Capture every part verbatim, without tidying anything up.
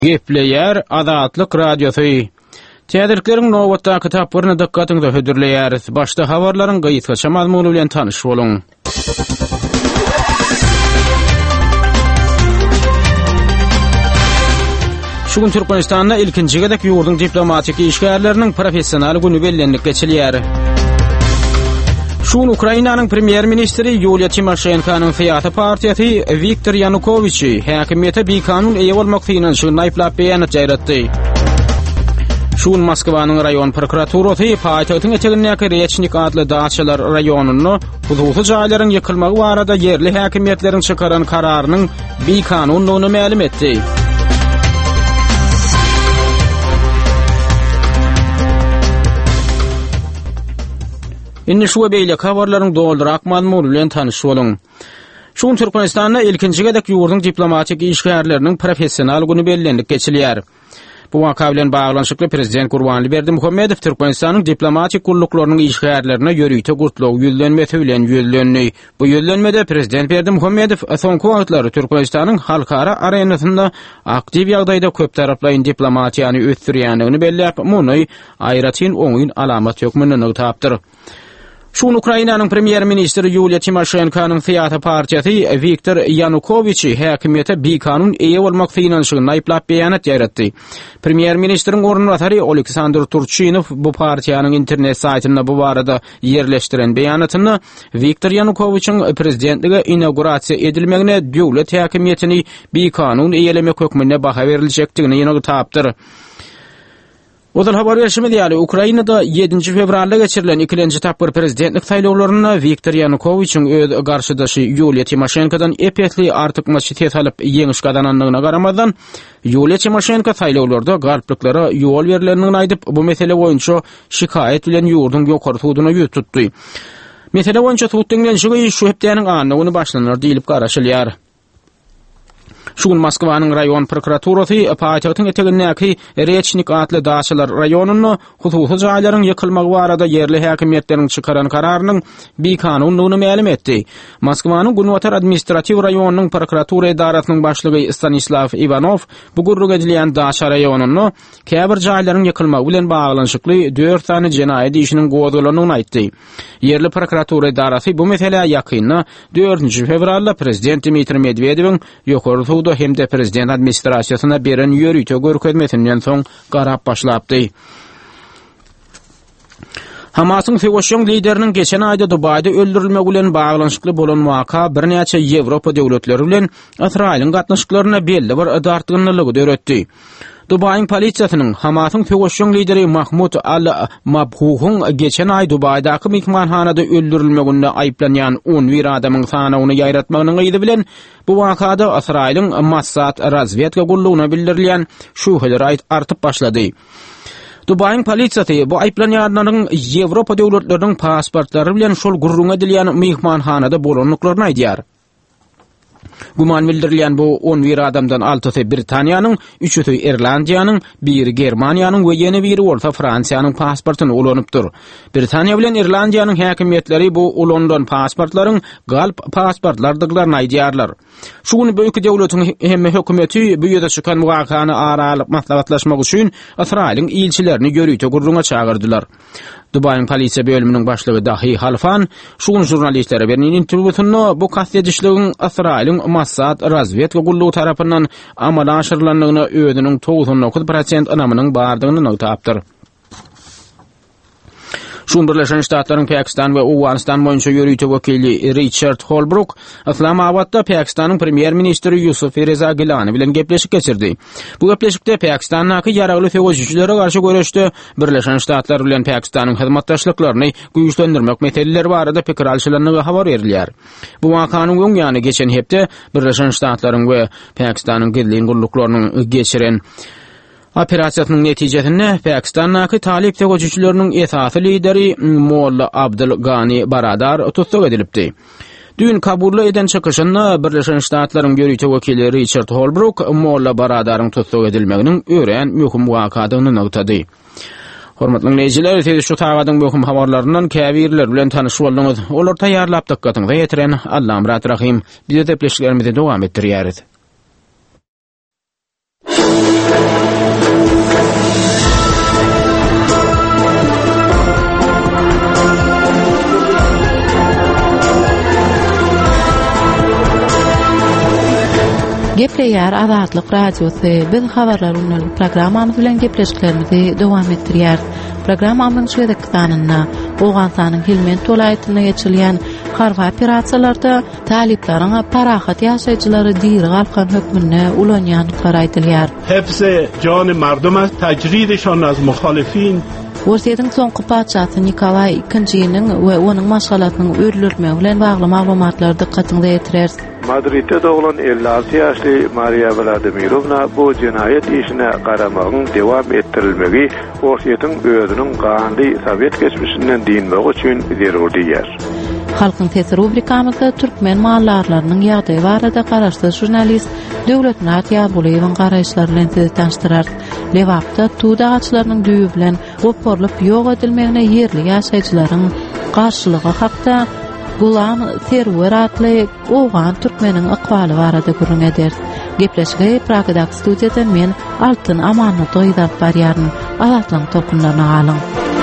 Gepleyer Azatlyk Radiosu. Täderliklerin nowatda kitaplaryny dikkatyňyza hödürleýäris. Başda habarlaryň gyýytgaça mazmuny bilen tanyş boluň. Şugun Türkmenistanda ilkinji gedek ýurdun diplomatik işgärleriniň professional güni bellenlik geçilýär. Şugun Ukrainanyň premier ministri Yulia Tymoshenkanyň Siyasi partiýasy Viktor Yanukovychi häkimiýete bir kanun eýe bolmak synyň naýplap beýan etdi. Şugun Moskwanyň raýon prokuraturasy paýtagtyň etegindäki Rechnik adly daçalar raýonuny huzursy jaýlaryň ýykylmagy barada yerli häkimiýetleriň çykaran kararynyň bir kanunlygyny ma'lum etdi. Indi şu beýle habarlaryň doldurak mazmuny bilen tanyş boluň. Şuň Türkmenistanda ilkinji gedek ýurdun diplomatik işgärleriniň professional güni bellenlik geçilýär. Bu waka bilen baglanyşykly prezident Gurbanly Berdimuhammedow Türkmenistanyň diplomatik gulluklarının işgärlerine ýörüýte gurtlaw ýüzlenmesi bilen ýüzlendi. Bu ýüzlenmede prezident Berdimuhammedow soňky wagtlary Türkmenistanyň halkara arenasynda aktiv ýagdaýda köp taraply diplomatiýany ösdürýändigini belläp, muny aýratyn oňyn alamat ýokmynyny tapdyr. Şuň Ukrainanyň premier ministri Yulia Tymoshenkanyň Siyasi partiýasy Viktor Yanukovychi häkimiýete bir kanun eýe bolmak synyň naýplap beýan etdi. Premier ministriň ornwatary Oleksandr Turchynov bu partiýanyň internet saýtyna bu barada ýerleşdiren beýanatyny Viktor Yanukovychiň prezidentligi inaugurasiýa edilmegine döwlet häkimiýetini bir kanun eýelemek hökmüne baha beriljekdigini ýene tapdyr. Ozal habar berişimi diýäli Ukrainada ýedinji fevralda geçirilen ikinji tapyr prezidentlik saýlawlaryna Viktor Yanukovychiň öz garşydaşy Yulia Tymoshenkodan epetli artyk maçytet alyp ýeňiş gazananlygyna garamadan Yulia Tymoshenko saýlawlarda galpliklara ýol berilenini aýdyp bu mesele boýunça şikaýet bilen ýurdun ýokary sudyna ýüz tutdy. Mesele boýunça sud deňlenşigi şu hepdeniň anyny başlanýar diýilip garaşylýar. Şugun Moskwanyň raýon prokuraturasy paýtagtyň etegindäki Rechnik adly daçalar raýonuny hususy jaýlaryň ýykylmagy barada yerli häkimiýetleriň çykaran kararynyň bir kanunlygyny ma'lum etdi. Moskwanyň Gunwatar administrativ raýonunyň prokuratura idarasynyň başlygy Stanislav Ivanov bu gurruk edilýän daça raýonuny käbir jaýlaryň ýykylmagy bilen baglanyşykly dört tane jenaýat işiniň gowdalanyny aýtdy. Yerli prokuratura idarasy bu mesele ýakynda dördünji fevralda prezident Dmitri Medvedewiň ýokary da hem de prezident administrasiýasyna beren ýörüýte görkezmesinden soň garap başlapdy. Hamasyň Fegoşyň lideriniň geçen aýda Dubaýda öldürilmegi bilen baglanyşykly bolan waka bir näçe Ýewropa döwletleri bilen Israýlyň gatnaşyklaryna belli bir dartgynlygy döretdi. Dubaýyň polisiýasynyň Hamasyň Fegoşyň lideri Mahmud al-Mabhuhun geçen aý Dubaýdaky mehmanhanada öldürilmeginde aýplanýan on bir adamyň sanawyny ýaýratmagynyň ýyly bilen bu wakada Israýlyň Mossad razvedka gullugyna bildirilýän şüpheler artyp başlady. Dubaýyň polisiýasy bu aýplanýanlaryň Ýewropa döwletleriniň pasportlary bilen şol gurrun edilýän mehmanhanada bolanlyklaryny aýdýar. Guman bildirilýän bu on bir adamdan altysy Britaniýanyň, üçüsi Irlandiýanyň, biri Germaniýanyň we ýene biri bolsa Fransiýanyň pasportyny ulanypdyr. Britaniýa bilen Irlandiýanyň häkimiýetleri bu ulandan pasportlaryň galp pasportlardyklaryny aýdýarlar. Şuny büyük döwletiň hemme hökümeti bu ýerde çykan wakany aralyp maslahatlaşmak üçin Israýlyň ilçilerini ýörüýte gurruna çağırdylar. Dubaýyň polisiýa bölüminiň başlygy Dahi Halfan şuň jurnalistlere beren interwýusyny bu kastetişligiň Israýlyň Mossad razvedka gullugy tarapyndan amala aşyrylanlygyna özüniň toğsan dokuz prosent anamynyň bardygyny tapdyr. Şuň Birleşen Ştatlaryň Pakistan we Awganistan boýunça ýörüýte wekili Richard Holbrooke Islamabadda Pakistanyň premier ministri Yusuf Reza Gilani bilen gepleşik geçirdi. Bu gepleşikde Pakistanyň ýaragly fegoşçylere garşy görüşde Birleşen Ştatlar bilen Pakistanyň hyzmatdaşlyklaryny güýçlendirmek meseleleri barada pikir alşylanlygy habar berilýär. Bu wakanyň öňýany geçen hepde Birleşen Ştatlaryň we Pakistanyň gizli gulluklarynyň geçiren operasyanyň netijesinde Pakistan'daki talip tegoççylarının esasy lideri Molla Abdul Gani Baradar tutsak edilipdi. Dün kabully eden çykyşynda Birleşen Ştatlaryň ýörüýte wekili Richard Holbrooke Molla Baradaryň tutsak edilmeginiň ören möhüm wakadyny nagtady. Hormatly dinleyijiler, şu tagadyň möhüm habarlaryndan käbirler bilen tanyşyp boldyňyz. Olar taýýarlap dikkatyňyza ýetiren Allahym rahim. Bize de pleşiklerimizi dowam etdirýäris. Gepleýär Azatlyk radiosy biz habarlaryny programmamyz bilen gepleşiklerimizi dowam etdirýär. Programmamyň şeýdeki sanyna Owganstanyň Helmand welaýatyna geçirilýän harby operasiýalarda taliplaryň parahat ýaşaýjylary diýri galkan hökmüne ulanýanlyklary aýdylýar. Hepsi jany marduma tajridişon az muhalifin. Russiýanyň soňky padşahy Nikolay ikinjiniň we onuň maşgalatynyň öýrülmegi bilen bagly maglumatlary dikkatiňizi ýetirer. Madrid'de doğulan elli altı yaşlı Maria Vladimirovna bu cinayet işine qaramagyň dewam etdirilmegi Russiýanyň özüniň gandy Sowet geçmişinden dinmegi üçin zerur diýer. Halkyň sesi rubrikamyzda türkmen mallarlarynyň ýagdaýy barada garaşdyr jurnalist Döwlet Ýabuleýewiň garaýşlary bilen sizi tanıştyrar. Lewapda tuğda ağaçlarynyň düýü bilen goparylyp ýok edilmegine ýerli ýaşaýjylaryň garşylygy hakda Gulam Serwer atly Owgan türkmeniň ykbaly barada gurrun eder. Gepleşige Pragadak studiýadan men Altyn Amanyt oýdap barýaryn. Azatlyň topunlaryna galyň.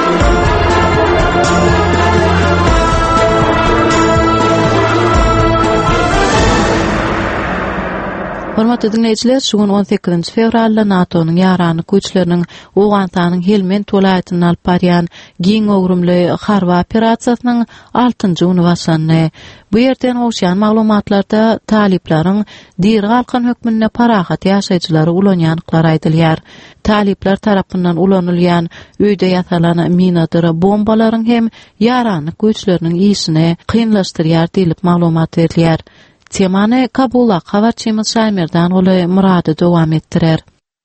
Hormatly dinleýijiler, şugun on sekizinji fevralda NATO'nun ýarany güýçleriniň Owganstanyň Helmand welaýatyny alyp barýan giň öwrümli harby operasiýasynyň altynjy güni başlandy. Bu ýerden owşan maglumatlarda taliplaryň diýri galkan hökmüne parahat ýaşaýjylary ulanýanlyklary aýdylýar. Taliplar tarapyndan ulanylýan öýde ýasalan minadyr bombalaryň hem ýarany güýçleriniň işini kynlaşdyrýar diýilip maglumat berilýär. Temany Kabul'a habarçymyz Şaýmerdan oly Murady dowam etdirer.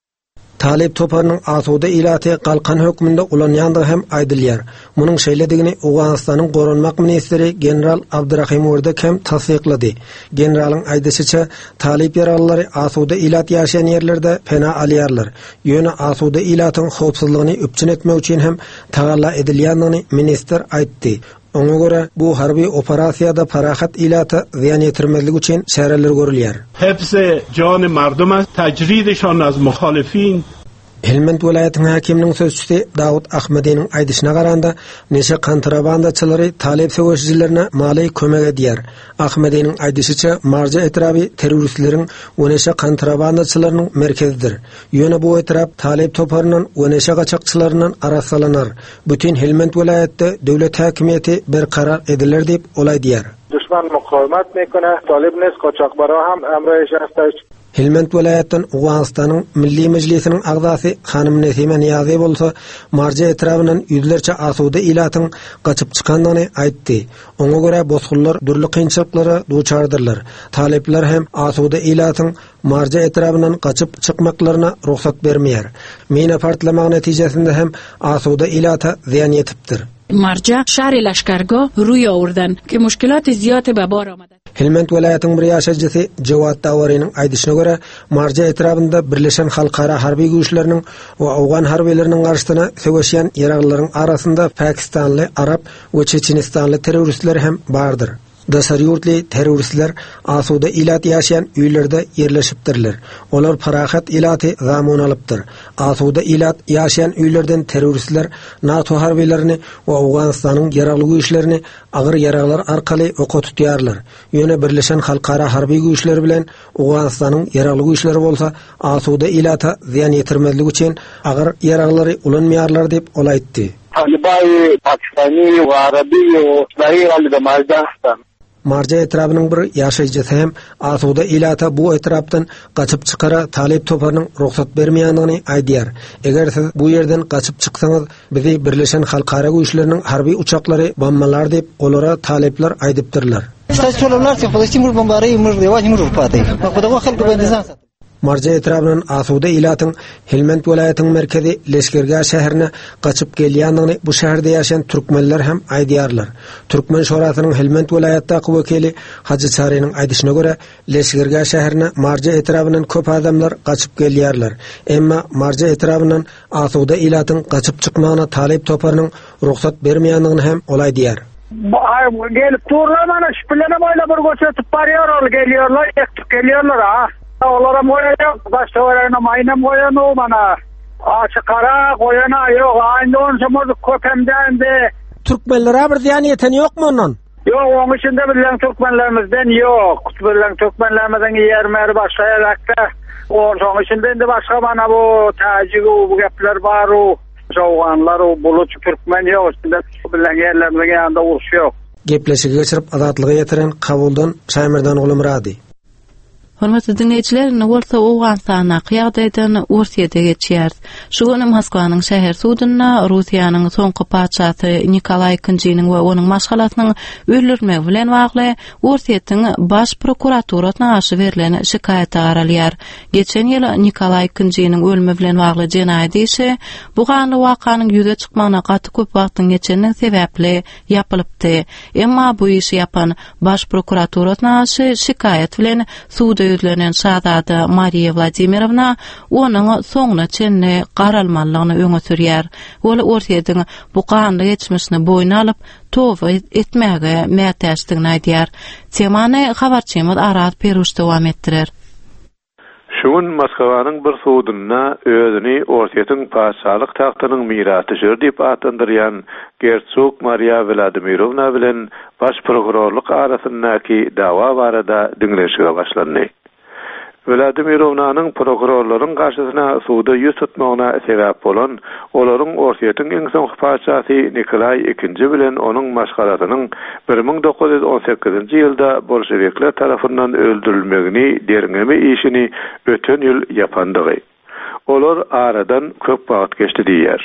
Talip toparının asuda ilaty qalqan hökmünde ulanýandygy hem aýdylýar. Munyň şeýledigini Owganstanyň goranmak ministri general Abdurrahimow hem tasdiqlady. Generalyň aýdysyça, talip ýaralary asuda ilat ýaşaýan ýerlerde pena alýarlar. Ýöne asuda ilatyň howpsuzlygyny üpçün etmek üçin hem tagalla edilýändigini minister aýtdy. Ona göre bu harbi operasiyada parahat ilata ziyan yetirmezlik için şereler görülýär. Hepsi jany marduma tajridişon az muhalifin. Helmand welaýatynyň hakiminiň sözçüsi Dawud Ahmediň aýdyşyna garanda neşe kontrabandaçylary talep söwüşçilerine mali kömek edýär. Ahmediň aýdyşyça marja etraby teröristleriň we neşe kontrabandaçylarynyň merkezidir. Ýöne bu etrap talep toparynyň we neşe gaçakçylarynyň arasalanar. Bütün Helmand welaýatda döwlet hakimiýeti berkarar ediler diýip olaýdýar. Düşman mukawemet mekene, talep nes kaçakbara hem emre şahsy Helmand welaýatynyň Owganstanyň Milli Mejlisiniň agzasy Hanym Nesime Niýazy bolsa, marja etrabyndan ýüzlerçe asuda ilatyň gaçyp çykandygyny aýtdy. Oňa görä bozgullar dürli kynçylyklary duçardyrlar. Talepler hem asuda ilatyň marja etrabyndan gaçyp çykmaklaryna ruhsat bermeýär. Mina partlamagy netijesinde hem asuda ilata ziyan ýetipdir. Marja şahry Lashkargo ruýa urdan ki müşkilat ziyade be bar amady. Helmand welaýatynyň bir ýaşaýjysy Jawad Tawarynyň aýdyşyna görä, marja etrabynda Birleşen Halkara harby güýçleriniň we Awgan harbylarynyň garşysyna söwüşýän ýaraglaryň arasynda Pakistanly, Arab we Çeçenistanly teröristler hem bardyr. Dasar ýurtly teröristler asuda ilat ýaşaýan öýlerde ýerleşipdirler. Olar parahat ilaty zamon alypdyr. Asuda ilat ýaşaýan öýlerden teröristler NATO harbylaryny we Awganstanyň ýaragly güýçlerini agyr ýaraglar arkaly oka tutýarlar. Ýöne Birleşen Halkara harby güýçleri bilen Awganstanyň ýaragly güýçleri bolsa asuda ilata ziyan ýetirmezlik üçin agyr ýaraglary ulanmaýarlar diýip olaýtdy. Talibay Pakistani ve Arabi ve İsrail de Majdastan. Marja etrabının bir ýaşaýjysy hem asuda ilata bu etrapdan gaçyp çykara talep toparynyň ruhsat bermeýändigini aýdýar. Eger siz bu ýerden gaçyp çyksaňyz, bizi Birleşen Halkara güýçleriniň harby uçaklary bombalar diýip olara talepler aýdypdyrlar. Marja etrabyndan asuda ilatyň Helmand welaýatynyň merkezi Leşkergä şäherine gaçyp gelýändigini bu şäherde ýaşaýan türkmenler hem aýdýarlar. Türkmen şorasynyň Helmand welaýatdaky wekili Hacı Çarynyň aýdyşyna görä, Leşkergä şäherine marja etrabyndan köp adamlar gaçyp gelýärler. Emma marja etrabyndan asuda ilatyň gaçyp çykmagyna talep toparynyň ruhsat bermeýändigini hem olaýdýar. Gelip turlamana şüphelene böyle bir göçüp barýar ol gelýärler, ýekip gelýärler ha. Olara moyacak, başta orayına mayna moyanı bana. Açık kara koyana yok, aynı on samazı köpemden de. Türkmenlere bir diyan yeten yok mu onun? Yok, onun içinde bilen Türkmenlerimizden yok. Bilen Türkmenlerimizden yermer başka yarakta. Onun içinde de başka bana bu tacik, bu gepler var o. Soğanlar o bulut Türkmen yok. Bilen yerlerimizden yanında uruş yok. Gepleşigi geçirip azatlığı yetiren kabuldan Şaymirdan oğlum radi. Hormatly dinleyijiler, bolsa Owganstana qiyagdaýdan Ursiýede geçýär. Şu güni Moskwanyň şäher sudyna Russiýanyň soňky paçasy Nikolay ikinjiniň we onuň maşgalatynyň öldürmegi bilen bagly Ursiýetiň baş prokuraturasyna garşy berilen şikaýaty garalýar. Geçen ýyl Nikolay ikinjiniň ölümi bilen bagly jenaýat işi bu ganly wakanyň ýüze çykmagyna gaty köp wagtyň geçeniň sebäpli ýapylypdy. Emma bu işi ýapan baş prokuraturasyna garşy şikaýat bilen suda yüzlenen Şahzada Mariya Vladimirovna onun soňuna çenli garalmanlygyny öňe sürýär. Ol Ursiýetiň bu ganly geçmişini boýna alyp towa etmäge mätäçdigini aýdýar. Temany habarçymyz Arat Peruş dowam etdirer. Şuň Moskwanyň bir sudyna özüni Ursiýetiň paşalyk tagtynyň miratyjy diýip atandyrýan Gerçuk Mariya Vladimirovna bilen baş prokurorluk arasyndaky dawa barada diňleşige başlandy. Vladimirovnanyň prokurorlaryň garşysyna suwda ýüz tutmagyna sebäp bolan olaryň Ursiýetiň iň soňky paçasy Nikolay ikinji bilen onuň maşgalatynyň bir ming dokuz ýüz on sekizinji ýylda bolşewikler tarapyndan öldürilmegini derňeme işini öten ýyl ýapandygy. Olar aradan köp wagt geçdi diýer.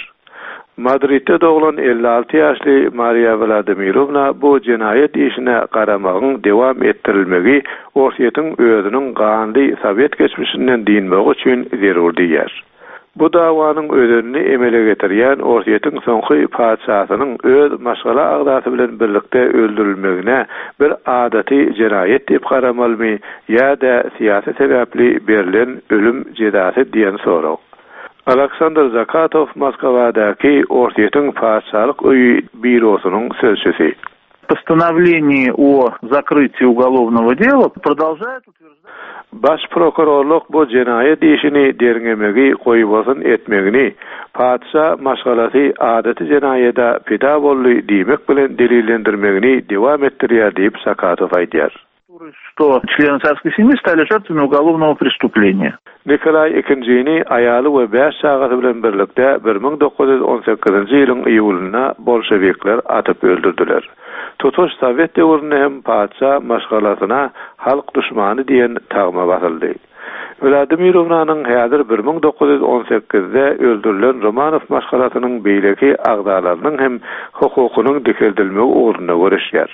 Madridde doğulan elli altı ýaşly Mariya Vladimirovna bu jenaýet işine garamagyň dewam etdirilmegi Ursiýetiň özüniň ganly Sowet geçmişinden diýilmegi üçin zerur diýer. Bu dawanyň ödünni emele getirýän Ursiýetiň soňky paçasynyň öz maşgala agdasy bilen birlikde öldürilmegine bir adaty jenaýet diýip garamalymy ýa-da siýasy sebäpli berilen ölüm cezasy diýen sorak. Aleksandr Zakatov Moskvadaky Ursiýetiň paçalyk öýü bürosynyň sözçüsi. Постановление о закрытии уголовного дела продолжает утверждать. Baş prokurorluk bu jenaýet işini derňemegi goýbasyn etmegini, paça maşgalasy adaty jenaýetde pida boldy diýmek bilen delillendirmegini dewam etdirýär diýip Zakatov aýdýar. Что члены царской семьи стали жертвами уголовного преступления. Nikolay ikinjini ayaly we beş şahaty bilen birlikde bir ming dokuz ýüz on sekizinji ýylyň iýulyna bolşewikler atyp öldürdiler. Tutuş Sowet döwründe hem paça maşgalasyna halk düşmany diýen tagma basyldy. Vladimirovnanyň häzir bir ming dokuz ýüz on sekizde öldürilen Romanov maşgalasynyň beýleki agdalarynyň hem hukukynyň dikeldilmegi ugruna görüşýär.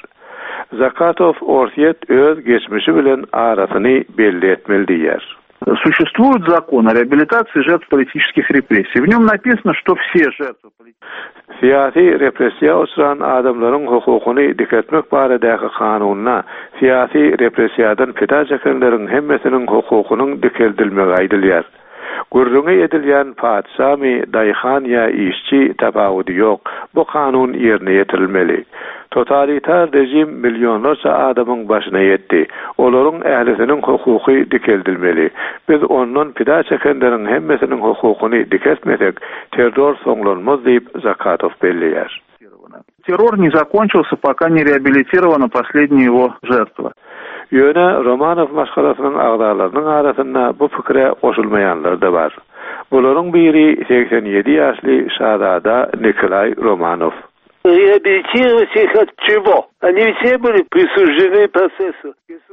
Zakatov Ursiýet öz geçmişi bilen arasyny belli etmeli diýer. Существует закон о реабилитации жертв политических репрессий. В нем написано, что все жертвы политических siyasi repressiya uçran adamlaryň hukukyny diketmek baradaky kanunna siyasi repressiýadan pida çekenleriň hemmesiniň hukukynyň dikeldilmegi aýdylýar. Gurrungy edilýän patsamy daýhan ýa işçi tabawudy ýok. Bu kanun ýerine ýetirilmeli. Totalitar rejim milyonlarca adamyň başyna ýetdi. Olaryň ählisiniň hukuky dikeldilmeli. Biz ondan pida çekenleriň hemmesiniň hukukyny diketmesek, terror soňlanmaz diýip Zakatov belliýär. Террор не закончился, пока не реабилитирована последняя его жертва. Ýöne Romanov maşgalasynyň agdalarynyň arasynda bu pikre goşulmaýanlar da bar. Bularyň biri seksen ýedi ýaşly Şahzada Nikolay Romanov. Реабилитировать их от чего? Они все были присуждены процессу.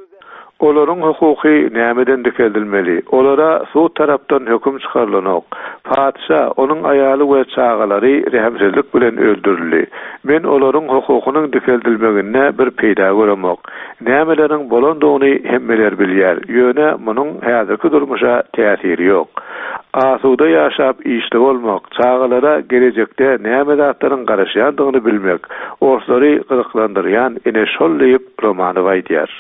Olaryň hukuky nämeden dikeldilmeli? Olara suud tarapdan höküm çykarlanok. Padşa, onuň aýaly we çagalary rehimsizlik bilen öldürildi. Men olaryň hukukynyň dikeldilmegine bir peýda göremok. Nämeleriň bolandygyny hemmeler bilýär. Ýöne munyň häzirki durmuşa täsiri ýok. Asuda ýaşap işli bolmak, çagalara gelecekde näme zatlaryň garaşýandygyny bilmek, oslary gyzyklandyrýan ene şol diýip Romanow aýdýar.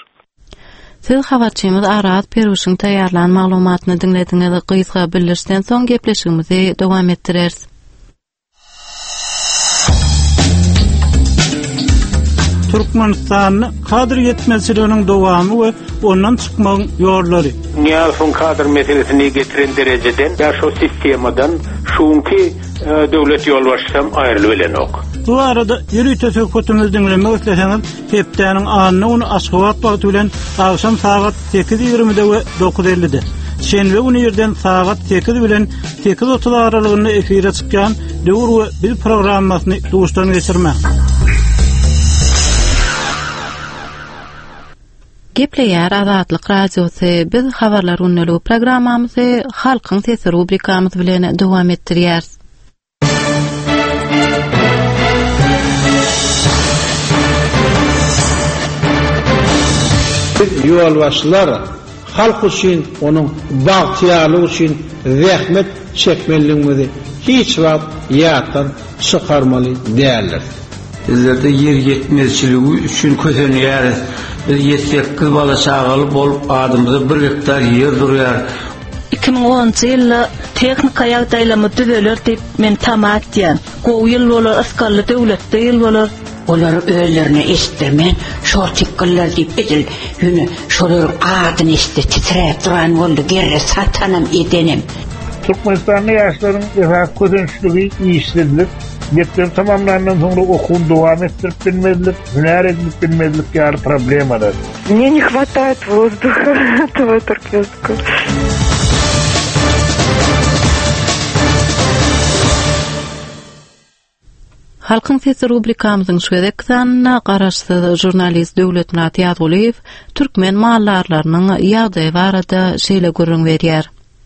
Siz habarçymyz Arat Peruşyň taýýarlan maglumatyny dinlediňiz. Gysga bildirişden soň gepleşigimizi dowam etdireriz. Türkmenistan'ı kadr yetmezliğinin dowamy ve ondan çıkmagyň ýollary. Nýaşyň kadr meselesini getiren derejeden ya şu sistemadan şuňky döwlet ýolbaşçysam aýrylyp bilenok. Bu arada ýeri teşekkürimizi dinlemek isteseňiz, hepdeniň anyny onu Aşgabat wagty bilen akşam saat sekiz ýigrimide we dokuz ellide. Şenbe günü ýerden saat sekiz bilen sekiz otuz aralygynda efire çykýan döwür we bir programmasyny duşdan geçirmek. Gepleýär Azatlyk radiosy biz habarlar unnulu programmamyzy halkyň sesi rubrikamyz bilen dowam etdirýär. Ýolbaşçylar halk üçin, onuň bagtýarlygy üçin zähmet çekmeliligini hiç wagt ýatdan çykarmaly däldir. Bizlerde yer yetmezçiligi üçin kösenýär. Bir yetsek kız bala çağalı bolup adımızda bir hektar yer durýar. iki ming onunçy ýylda teknika ýagdaýlamy düzeler diýip men tamat diýen. Gowy ýyl bolar, askarly döwletde ýyl bolar. Olar özlerine istirmen, şortikler diýip edil. Ýöne şolar adyny istir titrep duran boldy, gerre satanam edenim. Türkmenistan'da yaşların efendim közençlüğü işledilir. Yetler tamamlanan sonra okul devam ettirip bilmedilik, hüner edilip bilmedilik yarı problem arar. Мне не хватает воздуха, этого туркменского. Halkyň sesi rubrikamyzyň şuwedek sanna garaşsyz jurnalist Döwlet Murat Ýaguliýew türkmen mallarlarynyň ýagdaýy barada şeýle görüň berýär.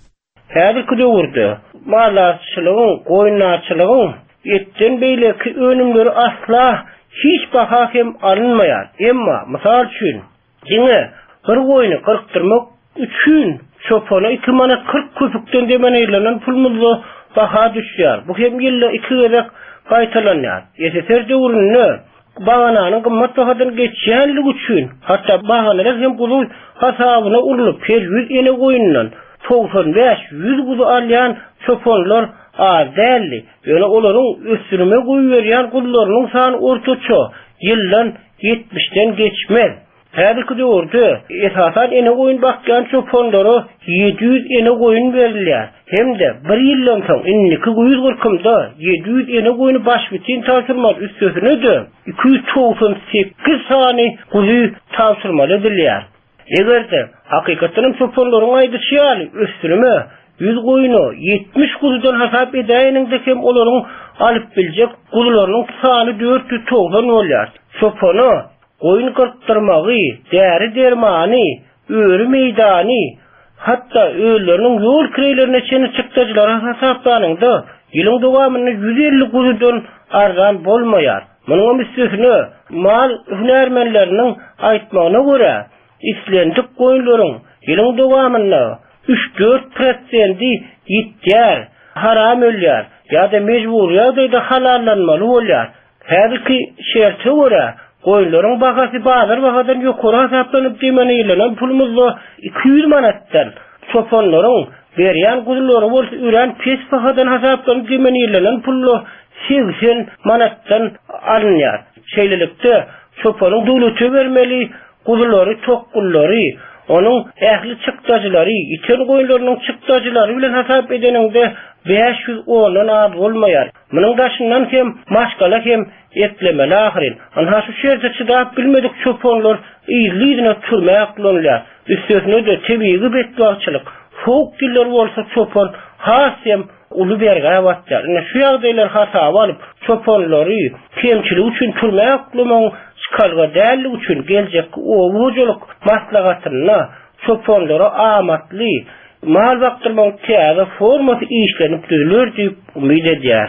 Häzirki döwürde mallarçylygyň, goýunlarçylygyň etden beýleki önümleri asla hiç baha hem alınmaýar. Emma mysal üçin diňe bir goýuny kırktyrmak üçin çopana iki manat kırk köpükden demen eýlenen pulmyzy baha düşýär. Bu hem ýylda iki gerek gaýtalanýar. Ýeter döwründe bagananyň gymmat bahadan geçýänligi üçin hatda baganalar hem gulu hasabyna urulyp her yüz ene goýundan doksan beş yüz guzu alýan çopanlar az däldi. Ýöne olaryň üstürme goýberýän gullarynyň sany ortaça ýyldan yetmişden geçmez. Häzirki döwürde esasan ene goýun bakýan çopanlara yedi yüz ene goýun berilýär. Hemde bir ýyldan soň inniki yüz kırkymda yedi yüz ene goýuny baş bitin tapşyrmak üstüne de iki yüz doksan sekiz sany guzy tapşyrmaly edilýär. Egerde hakykatdan çopanlaryň aýdyşýaly üstürme yüz goýuny yetmiş guzydan hasap edäýäninde hem olaryň alyp biljek guzylarynyň sany dört yüz doksan bolýar. Çopany goýun kırktyrmagy, däri dermany, öýrü meýdany, hatta öýleriniň ýol kireýlerine çeni çykdyjylar hasaplanyňda ýylyň dowamyny yüz elli guzydan arzan bolmaýar. Munyň üstüne mal hünärmenleriniň aýtmagyna görä islendik goýunlaryň ýylyň dowamyny üç dört prosent ýitýär, haram ölýär, ýa-da mejbur ýa-da halallanmaly bolýar. Häzirki şertge görä goýunlaryň bahasy bazar bahadan ýokary hasaplanyp diýmeni ýylyň pulumyzy iki yüz manatdan çopanlaryň berýän guzulary bolsa üren pes bahadan hasaplanyp diýmeni ýylyň pully seksen manatdan alınýar. Şeýlelikde çopanyň döwlete bermeli guzulary, tokkullary, onun ähli çykdaşlary, iten goýunlarynyň çykdaşlary bilen hasap edeninde beş yüz ondan az bolmaýar. Munyň daşyndan hem maşgala hem etlemeli ahirin. Anha şu şerde çydap bilmedik çopanlar iýliğine türmäk bolýar. Üstüne de tebiigi betbarçylyk, soğuk diller bolsa çopan hasem uly berge awatlar. Ine şu ýagdaýlar hasaba alyp çopanlary kemçilik üçin türmäk bolmaň çıkarga däldi üçin geljek owujuluk maslahatyna çopanlara amatly mal baktırmak täze formasy işlenip düzülür diýip umyt edýär.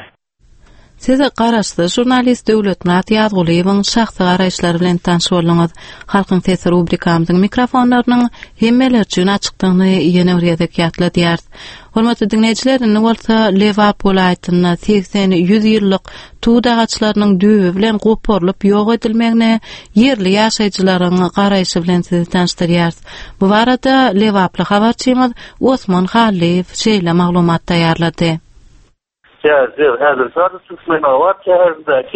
Siz garaşdy jurnalist Döwlet Murat Ýaguliýewiň şahsy garaşlary bilen tanış boldunuz. Halkyň sesi rubrikamyzyň mikrofonlarynyň hemmeler üçin açykdygyny ýene bir ýerde ýatladýar. Hormatly dinleýijiler, indi bolsa Lewap welaýatyna seksen yüz ýyllyk tuğ ağaçlarynyň düýbi bilen goparylyp ýok edilmegine yerli ýaşaýjylaryň garaýşy bilen sizi tanıştyrýar. Bu barada Lewaply habarçymyz Osman Haliýew şeýle maglumat taýýarlady. Ya, häzir sadry Türkmen awat şäherindäki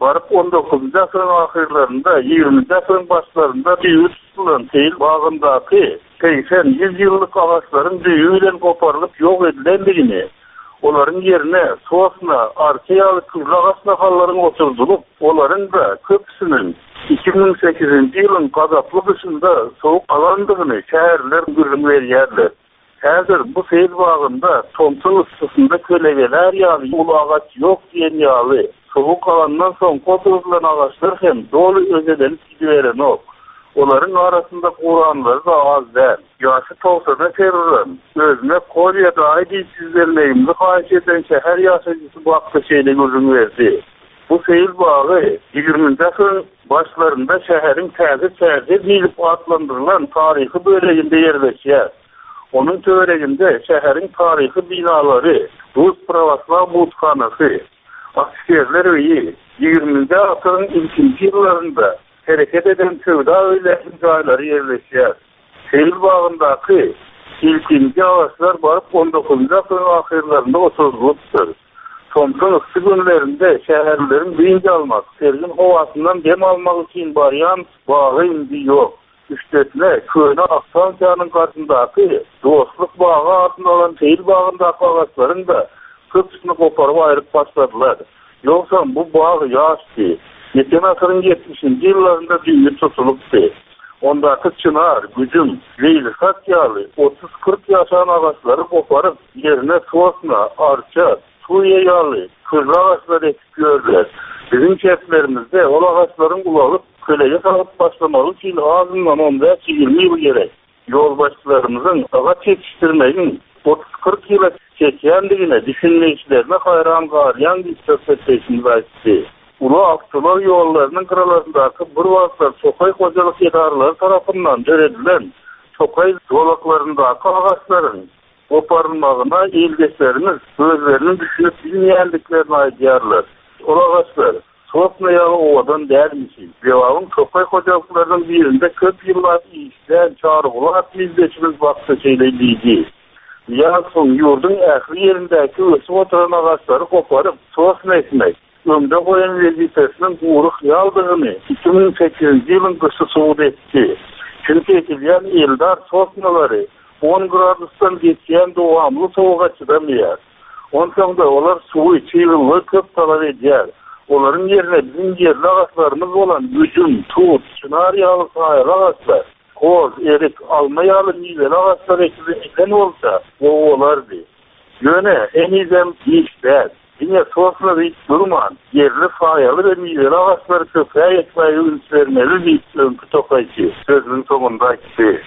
barıp on dokuzuncu asırın ahirlerinde, yirminci asırın başlarında düğü tutulan Seyil Bağı'ndaki seksen yüz yıllık ağaçların düğüyle koparılıp yok edilendiğini, onların yerine soğasına, arkeyalı kırlı ağaçlı halların oturdulup, onların da köpüsünün iki bin sekizinci yılın gazaplı dışında soğuk alandığını şehirler gülüm veriyerler. Hazır bu Seyil Bağı'nda Thompson ıssısında kölegeler yani ulu ağaç yok diyen yağlı. Soğuk alandan son koturulan ağaçlar hem dolu özelenip gidiveren ok. Onların arasında Kur'anları da az değil. Yaşı toksana terörün. Özüne Korya'da ait sizlerleyimli haiş eden şehir yaşayıcısı bakta şeyle gözün verdi. Bu Seyil Bağı yirminci asırın başlarında şehrin təzə təzə bilip adlandırılan tarihi bölümünde yerleşiyor. Onun töreginde şehrin tarihi binaları, Rus Pravoslav Buzhanası, askerler öyi yirminci asırın ilkinci yıllarında hareket eden tövda öylesin cayları yerleşiyor. Seyil Bağı'ndaki ilkinci ağaçlar barıp on dokuzuncu asırın ahirlerinde otuzluktur. Thompson ısı günlerinde şehirlerin birinci almak, sergin havasından dem almak için barayan bağı indi yok. Üstesine köyüne Aksancan'ın karşısındaki dostluk bağı altında olan Seyil Bağı'ndaki ağaçların da kısmını koparıp ayrıp başladılar. Yoksa bu bağı yaştı. Geçen asırın yetmişinci yıllarında düğü tutuluptu. Ondaki çınar, gücüm, Leyli Satyalı otuz kırk yaşan ağaçları koparıp yerine soğasına, arça, suya yağlı, kırlı ağaçları ekip gördüler. Bizim çiftlerimizde o ağaçların kulağılıp köleye salıp başlamalı için ağzından on beş yirmi yıl gerek. Yolbaşçılarımızın ağaç yetiştirmeyin otuz kırk yıla çekiyenliğine düşünmeyişlerine hayran gariyan bir söhbetleşini verdi. Ulu Akçılar yollarının kıralarındaki burvazlar Çokay Hocalık idareleri tarafından öğretilen Çokay yolaklarındaki ağaçların koparılmağına ilgeçlerimiz gözlerinin düşünüp bilmeyendiklerini aydiyarlar. O ağaçlar Sosna yağı ovadan değermişiz. Devamın Çokay Hocalıklarının birinde kırk yıllar işleyen çağrılar izleşimiz vakti şeyleydi. Yansın yurdun ehli yerindeki ısı oturan ağaçları koparıp Sosna etmek. Ömde koyan vazifesinin uğruk yaldığını iki bin sekizinci yılın kışı soğud etti. Çünkü ekilyen Eldar Sosnaları on gradustan geçen doğamlı soğuğa çıdamıyor. Ondan da onlar suyu çiğrılığı köp talep ediyor. Onların yerine bizim yerli ağaçlarımız olan gücüm, tut, çınar yağlı sahil ağaçlar, koz, erik, alma yağlı meyveli ağaçlar ekilenden olsa o olardı. Yöne en izem işler. Yine sosuna hiç durman, yerli fayalı ve meyveli ağaçları köpeğe ekmeği ünç vermeli bir önkü tokayçı. Sözünün sonunda gitti.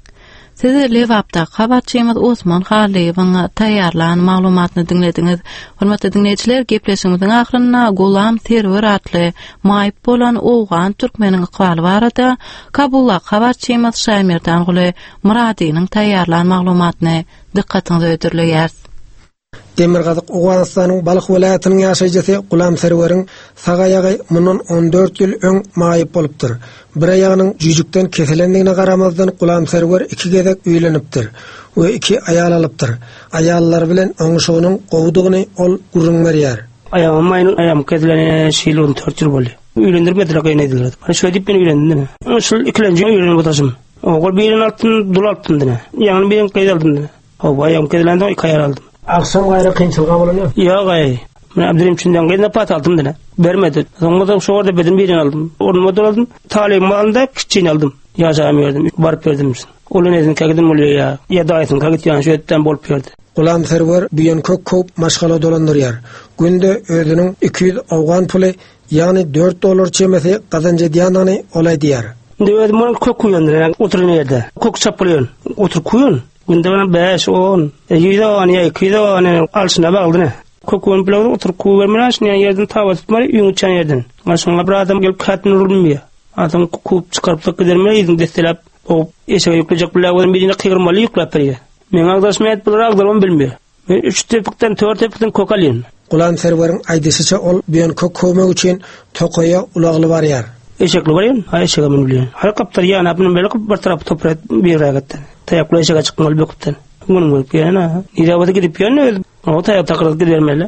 Siz Levap'ta habarçymyz Osman Haliýewiň taýýarlan maglumatny dinlediňiz. Hormatly dinleýijiler, gepleşigimiziň ahyrynda Golam Serwer atly maýyp bolan owgan türkmeniň ykbaly barada Kabulda habarçymyz Şamirdan Guly Muradynyň taýýarlan maglumatyny dikkatiňize öýdürleýär. Demirgazyk Owganystanyň Balyk welaýatynyň ýaşaýjysy Golam Serweriň sagaýagy munun on dört ýyl öň maýyp bolupdyr. Bir aýagynyň jüjükden keselendigine garamazdan Golam Serwer iki gezek öýlenipdir we iki aýal alypdyr. Aýallar bilen oňşugynyň gowdugyny ol gurrun berýär. Aýagym maýyň aýam keselene şeýle on dört ýyl boldy. Öýlendirmediler gaýnadylar. Ana şöyle dip men öýlendim. Şol ikilenji öýlenip otaşym. Ogul birin altyn dul altyn dine. Ýani birin gaýda aldym. Hawa aýam keselende iki aýal aldım. Aksam gaýra kynçylyga bolanýar. Ýa gaý. Men Abdurim çünden gaýna pat aldım dine. Bermedi. Soňra da şo wagtda bedin birini aldım. Ornuma doldum. Talim alanda kiçini aldım. Ýaşam berdim. Barıp berdim. Olan ezin kagydym bolýar ýa. Ýa daýsyn kagyt ýa şu etden bolup berdi. Golam Serwer buýan köp köp maşgala dolandyrýar. Günde özüniň iki yüz awgan puly, ýani dört dolar çemesi gazanjy diýanyny olay diýär. Diýer men köp kuýandyr. Oturan ýerde. Köp çap bolýan. Otur kuýun. Günde bana beş, on, yüzde on ya iki yüzde on alsına bağlı ne? Kokun bilen otur kuvermeler, ne yerden tava tutmalı, yün uçan yerden. Aslında bir adam gelip katını vurmuyor. Adam kup çıkarıp da gidermeler, yedin destelap, o eşeğe yükleyecek bile olan birine kıyırmalı yükleyip veriyor. Men ağdaşma et bilir ağdalım bilmiyor. Men üç tepikten, dört tepikten kok alayım. Golam Serwer'in aýdyşyça ol buýan kok kömek üçin tokoya ulagly barýar. Eşekli barýan, ha eşeğe men bilýän. Har kaptar ýa-ni apyny belek bir tarapy toprak bir ýerge. Taýakla eşeğe çykmaly böküpden. Munuň bökýän ha. Ýa-da gidip ýönü o taýak takyrdyk bermeli.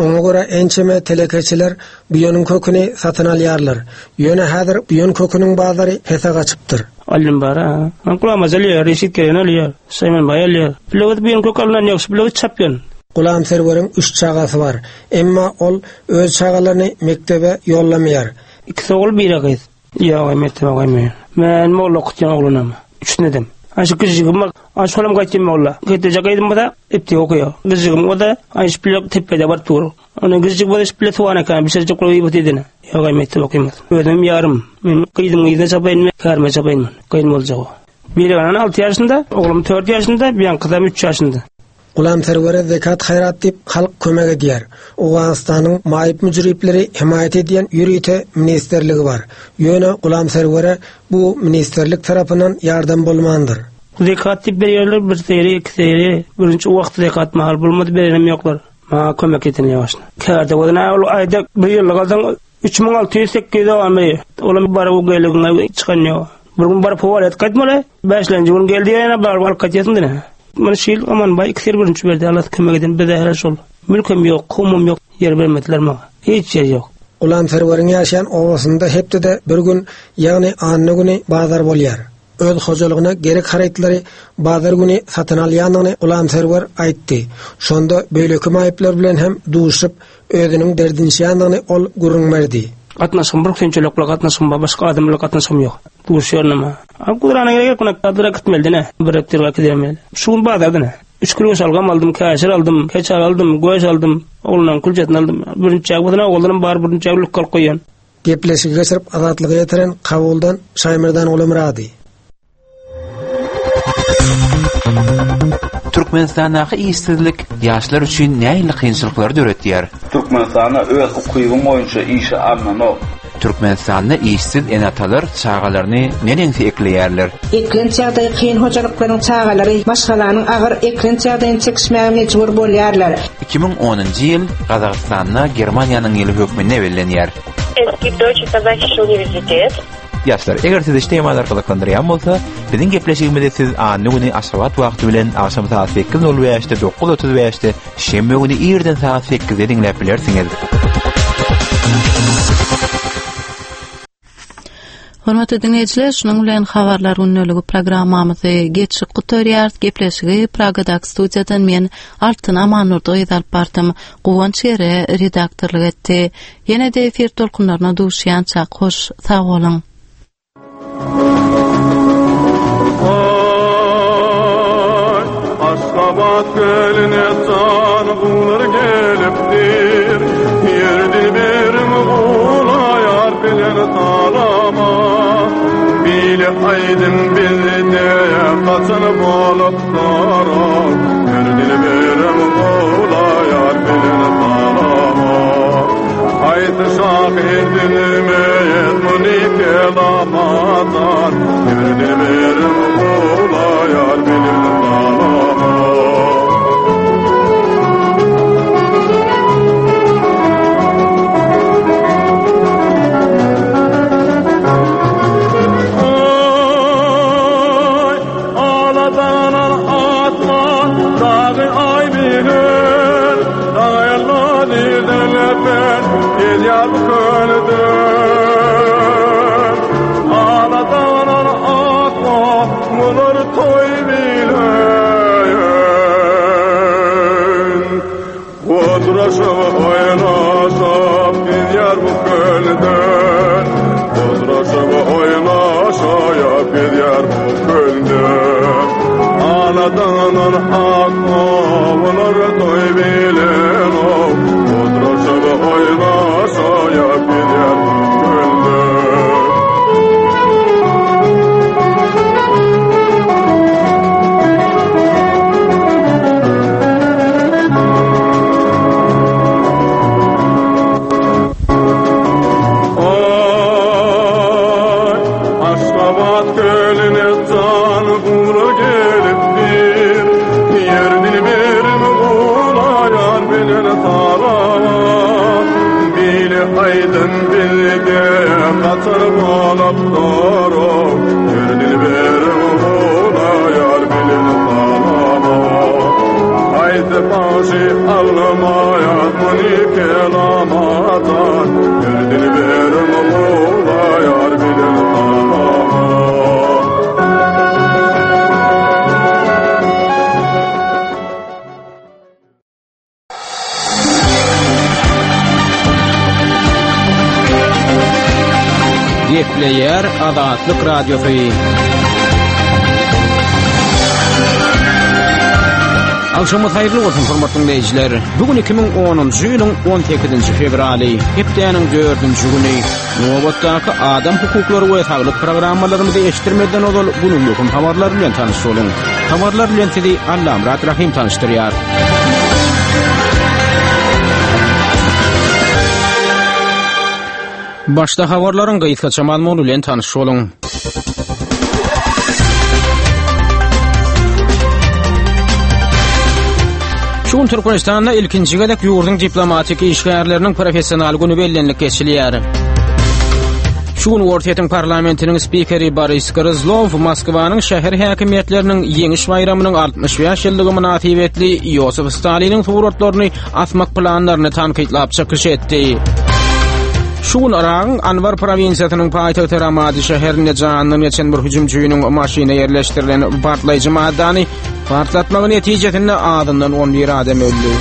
Ona göre ençeme telekeçiler biyonun köküni satın alýarlar. Ýöne häzir biyon kökünün bazary hesa gaçypdyr. Allim bara. Ankula mazalya reşit keren alýar. Sayman bayalýar. Pilot biyon kök alınan ýok, pilot çapýan. Gulam Serweriň üç çagasy bar. Emma ol öz çagalaryny mektebe ýollamýar. İki ogul bir agys. Ýa, mektebe gaýmaýar. Men molla okutýan oglunam. Üç nedem. Aşk kızım bak, aşkolam kaçtım valla. Gitti jakaydım da, ipti okuyor. Kızım o da, aş plak tepede var tur. Onun kızcık bu da split tuana kan, bir şey çok iyi bitedine. Ya gaymet okuyamaz. Ödüm yarım. Men kıydım kıydım çapayın, karma çapayın. Kıydım olacak o. Biri bana altı yaşında, oğlum dört yaşında, bir an kızım üç yaşında. Gulam Serwere zekat hayrat dip halk kömek edýär. Owganistanyň maýyp müjripleri himayet edýän ýürüýte ministerligi bar. Ýöne Gulam Serwere bu ministerlik tarapyndan ýardam bolmandyr. Zekat dip berýärler bir seri, iki seri. Birinçi wagt zekat mahal bolmady berem ýoklar. Ma kömek edin ýaşna. Kärde bolana ol aýda bir ýyl galdan üç bin alty ýüz sekkiz awamy. Olam bar o geligine çykan ýok. Bir gün bar powar etkätmeli. beşinji gün geldi ýa bar bar kaçýasyndyna. Men şil aman bay ikisi birinci berdi Allah kömek edin bir de helal ol. Mülküm yok, kumum yok, yer vermediler mi? Hiç yer yok. Ulan Serweriň ýaşaýan owasynda hepde bir gün, ýagny anny güni bazar bolýar. Öz hojalygyna gerek haretlary bazar güni satyn alýanyny Ulan Serwer aýtdy. Şonda beýleki maýyplar bilen hem duşup özüniň derdinçýanyny ol gurunmerdi. Atnaşym bir kençelik bilen atnaşym başga adamlar atnaşym ýok. Bu şerleme. Agurana gerek kuna kadra gitmeli ne? Bir tirga gidemeli. Şuň bazarda üç kilo salgam aldım, kaşar aldım, keçal aldım, goýaş aldım, oğlundan kulçatyn aldım. Birinçi agudana oğlundan bar birinçi aglyk kal goýan. Gepleşigi geçirip azatlygy ýetiren Kabuldan Şaýmyrdan Olamrady. Türkmenistanyň işsizlik ýaşlar üçin näýe kynçylyklary döretýär? Türkmenistana öz ukybyň boýunça işe almano. Türkmenistanyň işsiz enatalar çağalaryny nedense ekleýärler. Eklen çağdaý kyn hojalyklaryň çağalary başgalanyň agyr eklen çağdaýyny çekişmäge mejbur bolýarlar. iki bin onuncu ýyl Gazagystanda Germaniýanyň ýyly hökmüne bellenýär. Eski Deutsche Kasachstan Universitet. Ýaşlar, eger siz işleýän arkalykandyran bolsa, biziň gepleşigimizde siz anyny aşgabat wagty bilen akşam saat sekiz nol beşde dokuz otuz beşde şembe güni ýerden saat sekizde dinläp bilersiňiz. Hormatly dinleýijiler, şunuň bilen habarlar ünneligi programmamyzy geçip gutarýar. Gepleşigi Pragadak studiýadan men Altyn Amanurdy ýazyp bardym. Guwanç ýere redaktorlyk etdi. Ýene-de efir tolkunlaryna duşýança hoş sag bolun. Aşgabat geline can bulur gelipdir. Yerdi bir muğulayar bilen salama. Bile haydın bizde kaçın bolup darar. Yerdi bir muğulayar bilen salama. Haydi şahidin meyet munike damadan. Yerdi bir muğulayar bilen salama. Anadanın hakkı bunlar toy bilen o odraşıp oynaşaya gider gönlüm. Aydın bilge katır bolup duru Yerdil bir oğula yar bilin salama. Aydın başı ağlamaya mani kelamadan Gördün verim olayar bilen Gepleyer Azatlyk Radiosu. Akşamı hayırlı olsun hormatly dinleyijiler. Bugün iki bin onuncu ýylyň on sekizinji fevraly, hepdeniň dördünji güni. Nowatdaky adam hukuklary we saglyk programmalarymyzy eşitdirmeden ozal bunun ýokun habarlar bilen tanyş bolun. Habarlar bilen sizi Allamrat Rahim tanıştyrýar. Başta habarlaryň gaýtgaça malumuty bilen tanyş bolun. Şuň Türkmenistanda ilkinji gedek ýurdun diplomatik işgärleriniň professional güni bellenlik geçilýär. Şuň Wortiýetiň parlamentiniň spikeri Boris Gryzlov Moskwanyň şäher häkimetleriniň ýeňiş bayramynyň altymyş beş ýyldygy münasibetli Ýosif Staliniň suratlaryny asmak planlaryny tanqidlap çykyş etdi. Şuň araň Anwar provinsiýasynyň paýtagty Ramadi şäherinde janyny geçen bir hüjümçüýüniň maşyna ýerleşdirilen partlaýjy maddany partlatmagy netijesinde adyndan on bir adam öldü.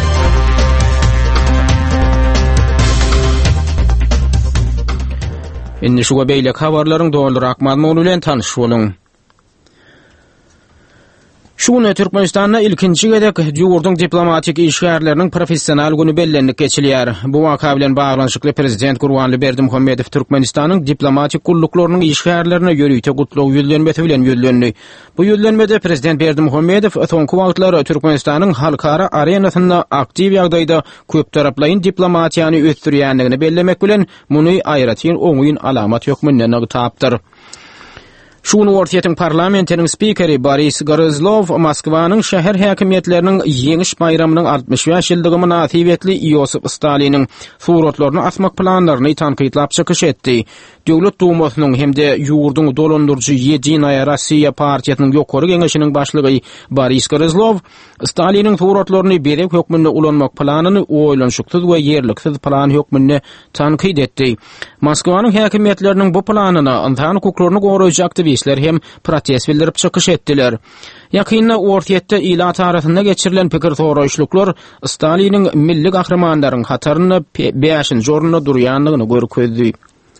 Indi şuga beýlek habarlaryň doldurak mazmuny bilen tanyş bolun. Şuň Türkmenistanda ilkinji gedek ýurdun diplomatik işgärleriniň professional güni bellenlik geçilýär. Bu waka bilen baglanşykly prezident Gurbanly Berdimuhammedow Türkmenistanyň diplomatik gullyklarynyň işgärlerine ýörüýte gutlaw ýüzlenmesi bilen ýüzlendi. Bu ýüzlenmede prezident Berdimuhammedow soňky wagtlary Türkmenistanyň halkara arenasynda aktiw ýagdaýda köp taraplaýyn diplomatiýany ösdürýändigini bellemek bilen muny aýratyn oňuýun alamat ýokmynyň tapdyr. Şuň Wortiýetiň parlamentiniň spikeri Boris Gryzlov Moskwanyň şäher häkimetleriniň ýeňiş bayramynyň altymyş beş ýyldygy münasibetli Ýosif Staliniň suratlaryny asmak planlaryny tanqidlap çykyş etdi. Döwlet Dumasynyň hemde ýurdun dolandyrjy Ýedinaya Rossiýa partiýasynyň ýokary geňeşiniň başlygy Boris Gryzlov Staliniň suratlaryny berek hökmünde ulanmak planyny oýlanşyksyz we ýerliksiz plan hökmünde tanqid etdi. Moskwanyň häkimetleriniň bu planyny insan hukuklaryny goraýjy aktivistler hem protest bildirip çykyş etdiler. Ýakynda Wortiýetde ila tarapynda geçirilen pikir soraýşlyklar Staliniň milli gahramanlaryň hataryny beşinji orunda durýanlygyny görkezdi.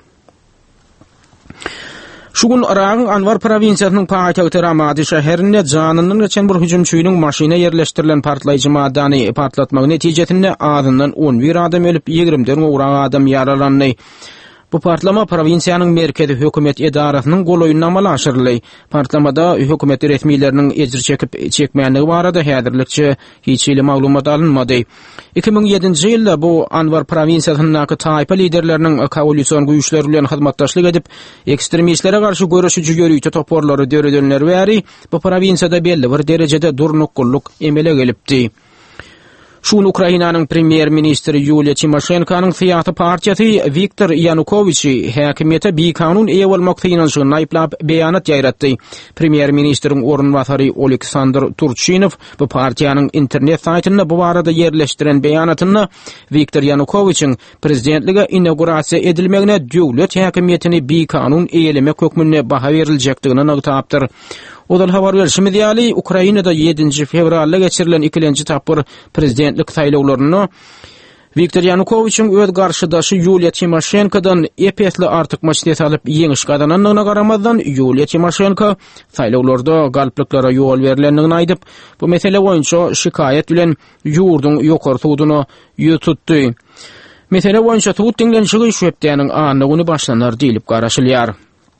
Şuň araň Anwar provinsiýasynyň paýtagty Ramadi şäherinde janynyň geçen bir hüjümçüýüniň maşyna ýerleşdirilen partlaýjy maddany partlatmagy netijesinde adyndan on bir adam ölüp ýigrimden owrak adam ýaralandy. Bu partlama provinsiýanyň merkezi hökümet edarasynyň golaýyna amalaşyrly. Partlamada hökümet resmiýetleriniň ejir çekip çekmeýändigi barada häzirlikçe hiç ýyly maglumat alınmady. iki bin ýedinji ýylda bu Anwar provinsiýasynyň taýpa liderleriniň koalisiýon güýçleri bilen hyzmatdaşlyk edip ekstremistlere garşy görüşüji ýörüýte toporlary döredenler bäri bu provinsiýada belli bir derejede durnuklyk emele gelipdi. Şuň Ukrainanyň premier ministri Yulia Tymoshenkanyň syýasy partiýasy Viktor Yanukovyçy häkimete bir kanun eýe bolmak synyň aýplap beýanat ýaýratdy. Premier ministriň orunbasary Oleksandr Turchynov bu partiýanyň internet saýtynda bu barada ýerleşdiren beýanatyny Viktor Yanukovyçyň prezidentlige inaugurasiýa edilmegine döwlet häkimetini bir kanun eýelemek hökmüne baha berilejekdigini ňagtapdyr. Odal habar berişimiz ýaly Ukrainada ýedinji fevralda geçirilen ikinji tapyr prezidentlik saýlawlaryny Viktor Yanukovyçyň öz garşydaşy Yulia Tymoshenkodan epesli artyk maçnet alyp ýeňiş gazananyna garamazdan Yulia Tymoshenko saýlawlarda galpliklara ýol berilendigini aýdyp, bu mesele boýunça şikayet bilen ýurdun ýokary suduny ýututdy. Mesele boýunça sud diňlenşigi şüpdeniň anygyny başlanar diýilip garaşylýar.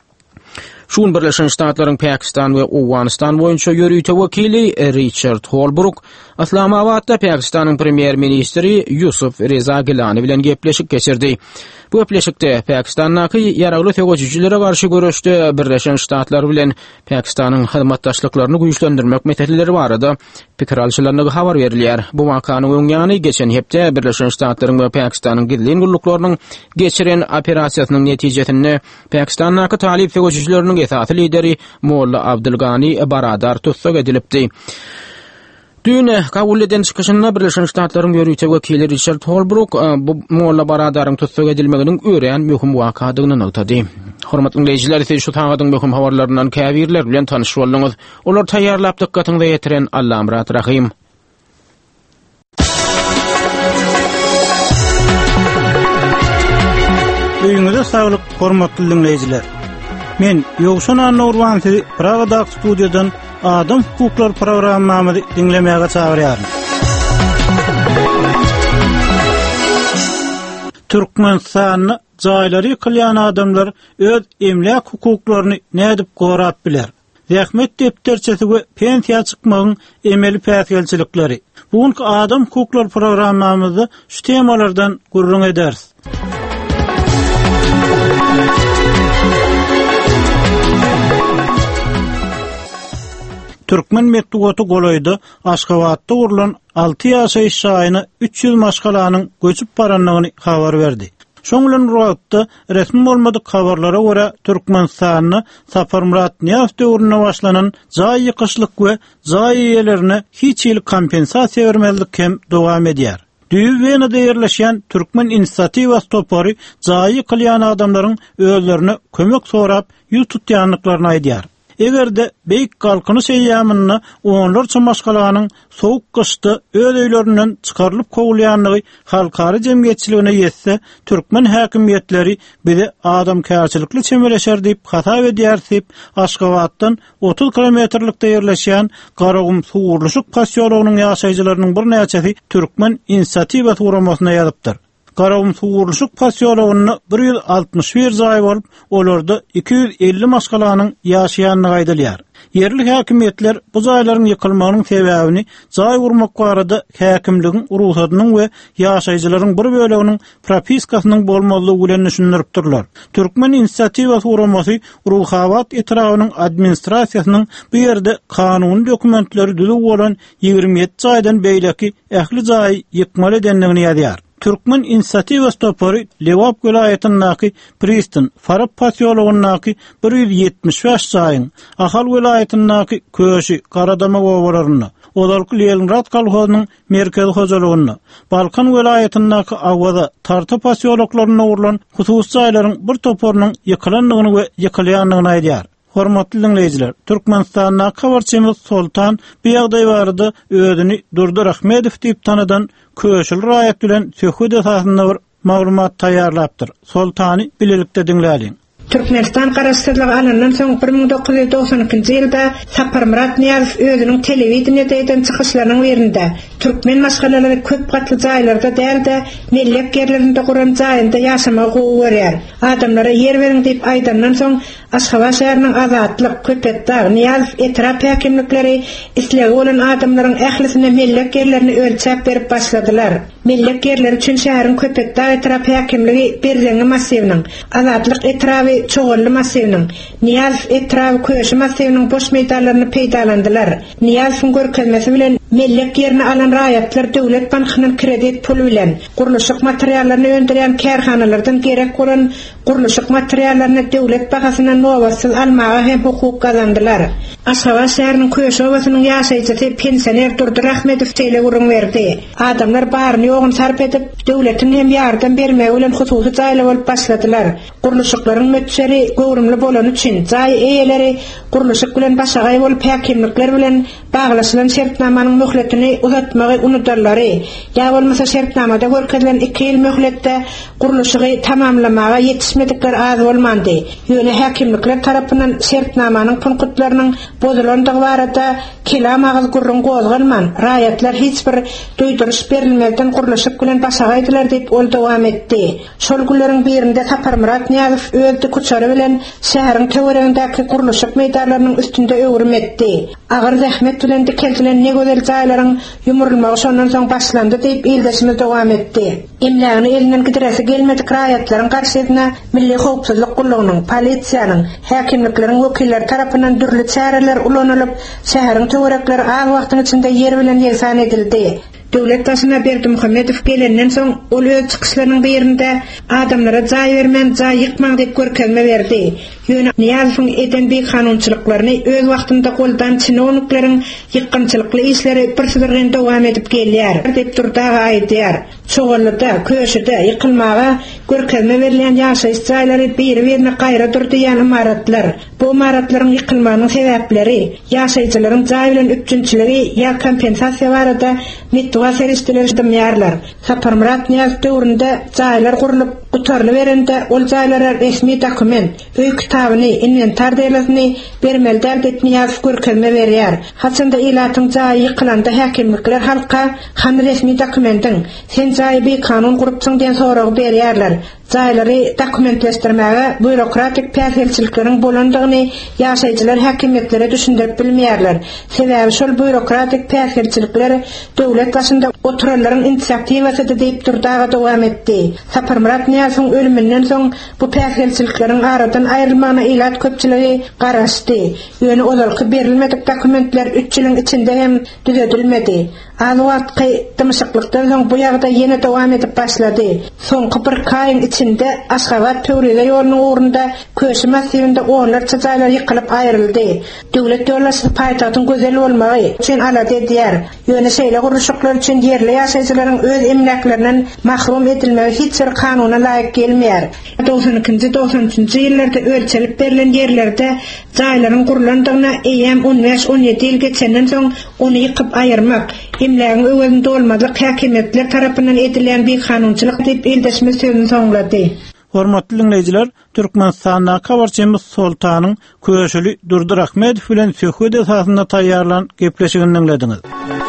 Şuň Birleşen Ştatlaryň Pakistan we Awganistan boýunça ýörüýte wekili Richard Holbrooke Islamabadda Pakistanyň premier ministri Yusuf Reza Gilani bilen gepleşik geçirdi. Bu gepleşikde Pakistanyň ýaragly töwejçilere garşy görüşde Birleşen Ştatlar bilen Pakistanyň hyzmatdaşlyklaryny güýçlendirmek meseleleri barada pikir alşylarına habar berilýär. Bu wakanyň öňýany geçen hepde Birleşen Ştatlaryň we Pakistanyň gizlin gullyklarynyň geçiren operasiýasynyň netijesinde Pakistanyň talip töwejçileriniň esasy lideri Molla Abdulgani Baradar tutsak edilipdi. Düne kabul eden çıkışında Birleşen Ştatlaryň ýörüýte wekili Richard Holbrooke bu molla baradaryň tutsak edilmeginiň ören möhüm wakadygyny aýtdy. Hormatly dinleýijiler, siz şu taňadyň möhüm habarlaryndan käbirler bilen tanyşyp boldyňyz. Olar taýýarlap dikkatyňizi ýetiren Allah Murat Rahim. Öýüňize saglyk, hormatly dinleýijiler. Men Ýowşan Anurwan sizi Pragada studiýadan Adam hukuklar programmamyzy dinlemäge çagyrýarym. Türkmenistanyň jaýlary ýykylýan adamlar öz emlak hukuklaryny nädip gorap biler? Zähmet depterçesi we pensiýa çykmagyň emeli päsgelçilikleri. Bugunky Adam hukuklar programmamyzda şu temalardan gurrun ederiz. Türkmen metdugaty golaýdy Aşgabatda urulan alty ýaşaýyş şaýyny üç ýüz maşgalanyň göçüp baranlygyny habar berdi. Şoňlan ruhatda resmi bolmady habarlara görä Türkmenistanyň Saparmurat Niýaz döwrüne başlanan jaý ýykyşlyk we jaý ýerlerine hiç ýyl kompensasiýa bermelik hem dowam edýär. Düýü Wenada ýerleşýän Türkmen inisiatiwasy topary jaý ýykylýan adamlaryň özlerine kömek sorap ýol tutýanlyklaryny aýdýar. Egerde beýik galkynyş eýýamyny onlarça maşgalanyň sowuk gyşda öz öýlerinden çykarylyp kowulýanlygy halkary jemgyýetçiligine ýetse, türkmen häkimiýetleri bize adam kärçilikli çemeleşer diýip hata edýär diýip Aşgabatdan otuz kilometrlikde ýerleşýän Garagum Suwurluşuk pasiýolugynyň ýaşaýjylarynyň bir näçesi Türkmen inisiatiwasy uramasyna ýazypdyr. Garagum Suwurluşuk pasiýolugyny bir ýüz altymyş bir jaý bolup, olarda iki yüz elli maşgalanyň ýaşaýanlygy aýdylýar. Yerli häkimiýetler bu jaýlaryň ýykylmagynyň sebäbini jaý urmak barada häkimligiň urusatynyň we ýaşaýjylaryň bir böleginiň propiskasynyň bolmalygy bilen düşündiripdirler. Türkmen inisiatiwasy uramasy Ruhabat etrawynyň administrasiýasynyň bu ýerde kanuny dokumentleri düzük bolan ýigirmi ýedi jaýdan beýleki ähli jaý ýykmaly edenligini ýazýar. Türkmen inisiatiwasy topary Lewap welaýatynyňky Pristin Farab pasiýolugynyňky bir yüz ýetmiş beş jaýyň, Ahal welaýatynyňky Köşi Karadama gowalaryny, Odarky Leningrad kolhozynyň merkezi hojalygyny, Balkan welaýatynyňky Awada tarta pasiýoluklaryna urulan hususy jaýlaryň bir toparynyň ýykylanlygyny we ýykylýanlygyny aýdýar. Hormatly dinleýijiler, Türkmenistanyň habarçymyz Soltan bu ýagdaý barada özüni Durdur Ahmedow diýip tanadan köşül raýat bilen söhbet esasynda bir maglumat taýýarlapdyr. Soltany bilelikde dinläýin. Türkmenistan garaşdyrlygy alyndan soň bir ming dokuz yüz doksan ikinji ýylda Saparmurat Niýazow özüniň telewizioniýadan çykyşlarynyň birinde türkmen maşgalalary köp gatly jaýlarda dälde millek ýerlerinde guran jaýynda ýaşamagy gowy berýär. Adamlara ýer beriň diýip aýdandan soň Aşgabat şäheriniň azatlyk köpetdäg Niýazow etrap häkimlikleri isleýän bolan adamlaryň ählisine millek ýerlerini ölçäp berip başladylar. Millek ýerleri üçin şäheriň köpetdäg etrap häkimligi Berlenge massywynyň azatlyk etrapy çoğully massywynyň Niýazow etrapy Köşi massywynyň boş meýdanlaryny peýdalandylar. Niýazowyň görkezmesi bilen millek ýerini alan raýatlar döwlet bankynyň kredit pulu bilen guruluşyk materiallaryny öndüren kärhanalardan gerek bolan guruluşyk materiallaryny döwlet bahasyna nowasyz almaga hem hukuk kazandylar. Aşgabat şäheriniň Köşi obasynyň ýaşaýjysy pensioner Durdur Ahmedow tele gurrun berdi. Adamlar baryny ýogyn sarp edip döwletin hem ýardam bermegi bilen hususy jaýlar bolup başladylar. Guruluşyklaryň mötçeri gowrumly bolan üçin jaý eýeleri guruluşyk bilen başagaý bolup häkimlikler bilen baglaşylan şertnamanyň möhletini uzatmagy unutarlar. Ýa bolmasa şertnamada görkezilen iki ýyl möhletde guruluşygy tamamlamaga ýetişmedikler az bolmandy. Ýöne häkimlikler tarapyndan şertnamanyň punktlarynyň bozulandygy barada kelam agyz gurrun gozgalman. Raýatlar hiç bir duýduruş berilmeden guruluşyk bilen başagaýdylar diýip ol dowam etdi. Şol günleriň birinde Saparmurat Niýazow özü kuçary bilen şäheriň töweregindäki guruluşyk meýdanlarynyň üstünde öwrüm etdi. Agyr zähmet bilen dikeltilen ne gözel jaýlaryň ýumurulmagy şondan soň başlandy diýip ildeşimiz dowam etdi. Emläni elinden gideresi gelmedik raýatlaryň garşysyna Milli Howpsuzlyk gullugynyň, polisiýanyň, häkimlikleriň wekilleri tarapyndan dürli çäreler ulanylyp, şäheriň töwerekleri az wagtyň içinde ýer bilen ýeksan edildi. Döwlet başyna Berdimuhammedow gelenden soň ol öz çykyşlarynyň birinde adamlara jaý bermän, jaý ýykmaň diýip görkezme berdi. Ýöne Niýazowyň eden bir kanunçylyklaryny öz wagtynda goldan çynowniklaryň ýykgynçylykly işleri birsigirden dowam edip gelýär diýip durdagy aýdýar. Çoğallyda, köşede ýykylmaga görkezme berilen ýaşaýyş jaýlary bir-birine gaýra durýan imaratlar. Bu imaratlaryň ýykylmagynyň sebäpleri, ýaşaýjylaryň jaý bilen üçinçiligi ýa kompensasiýa barada mitwa serişdiler demýärler. Saparmurat Niýaz döwründe jaýlar gurulyp gutarly berende ol jaýlara resmi dokument, öý kitabyny, inventar delasyny bermelder diýip Niýaz görkezme berýär. Haçanda ilatyň jaý ýykylanda häkimlikler halka hem resmi dokumentin sen jaý bir kanun gurupsyň diýen soragy berýärler. Jaýlary dokumentleşdirmäge bürokratik päsgelçilikleriň bolandygyny ýaşaýjylar häkimetlere düşündirip bilmeýärler. Sebäbi şol bürokratik päsgelçilikler döwlet başynda oturanlaryň inisiatiwasy diýip durdagy dowam etdi. Saparmurat Niýazowyň ölümünden soň bu päsgelçilikleriň aradan aýrylmagyna ilat köpçiligi garaşdy. Ýöne olarky berilmedik dokumentler üç ýylyň içinde hem düzeltilmedi. Az wagtky tymşyklykdan soň bu ýagda ýene dowam edip başlady. Soňky bir kaýyn içinde Aşgabat Töwrede ýolunyň ugrunda köşe massivinde onlarça jaýlar ýykylyp aýryldy. Döwlet ýollaşy paýtagtyň gözel bolmagy üçin alady diýär. Ýöne şeýle gurulşyklar üçin ýerli ýaşaýjylaryň öz emleklerinden mahrum edilmegi hiç bir kanuna laýyk gelmeýär. doksan ikinji doksan üçinji ýyllarda ölçelip berilen ýerlerde jaýlaryň gurulandygyna eýem on beş on ýedi ýyl geçenden soň ony ýykyp aýyrmak emlegiň öwründe bolmadyk häkimetler tarapyndan edilen bir kanunçylyk diýip ildeşme sözüni soňlady. Hormatly dinleýijiler, Türkmenistanda kabarçymyz Soltanyň köşeli Durdur Ahmedow bilen söhbet esasynda taýýarlan gepleşigini dinlediňiz.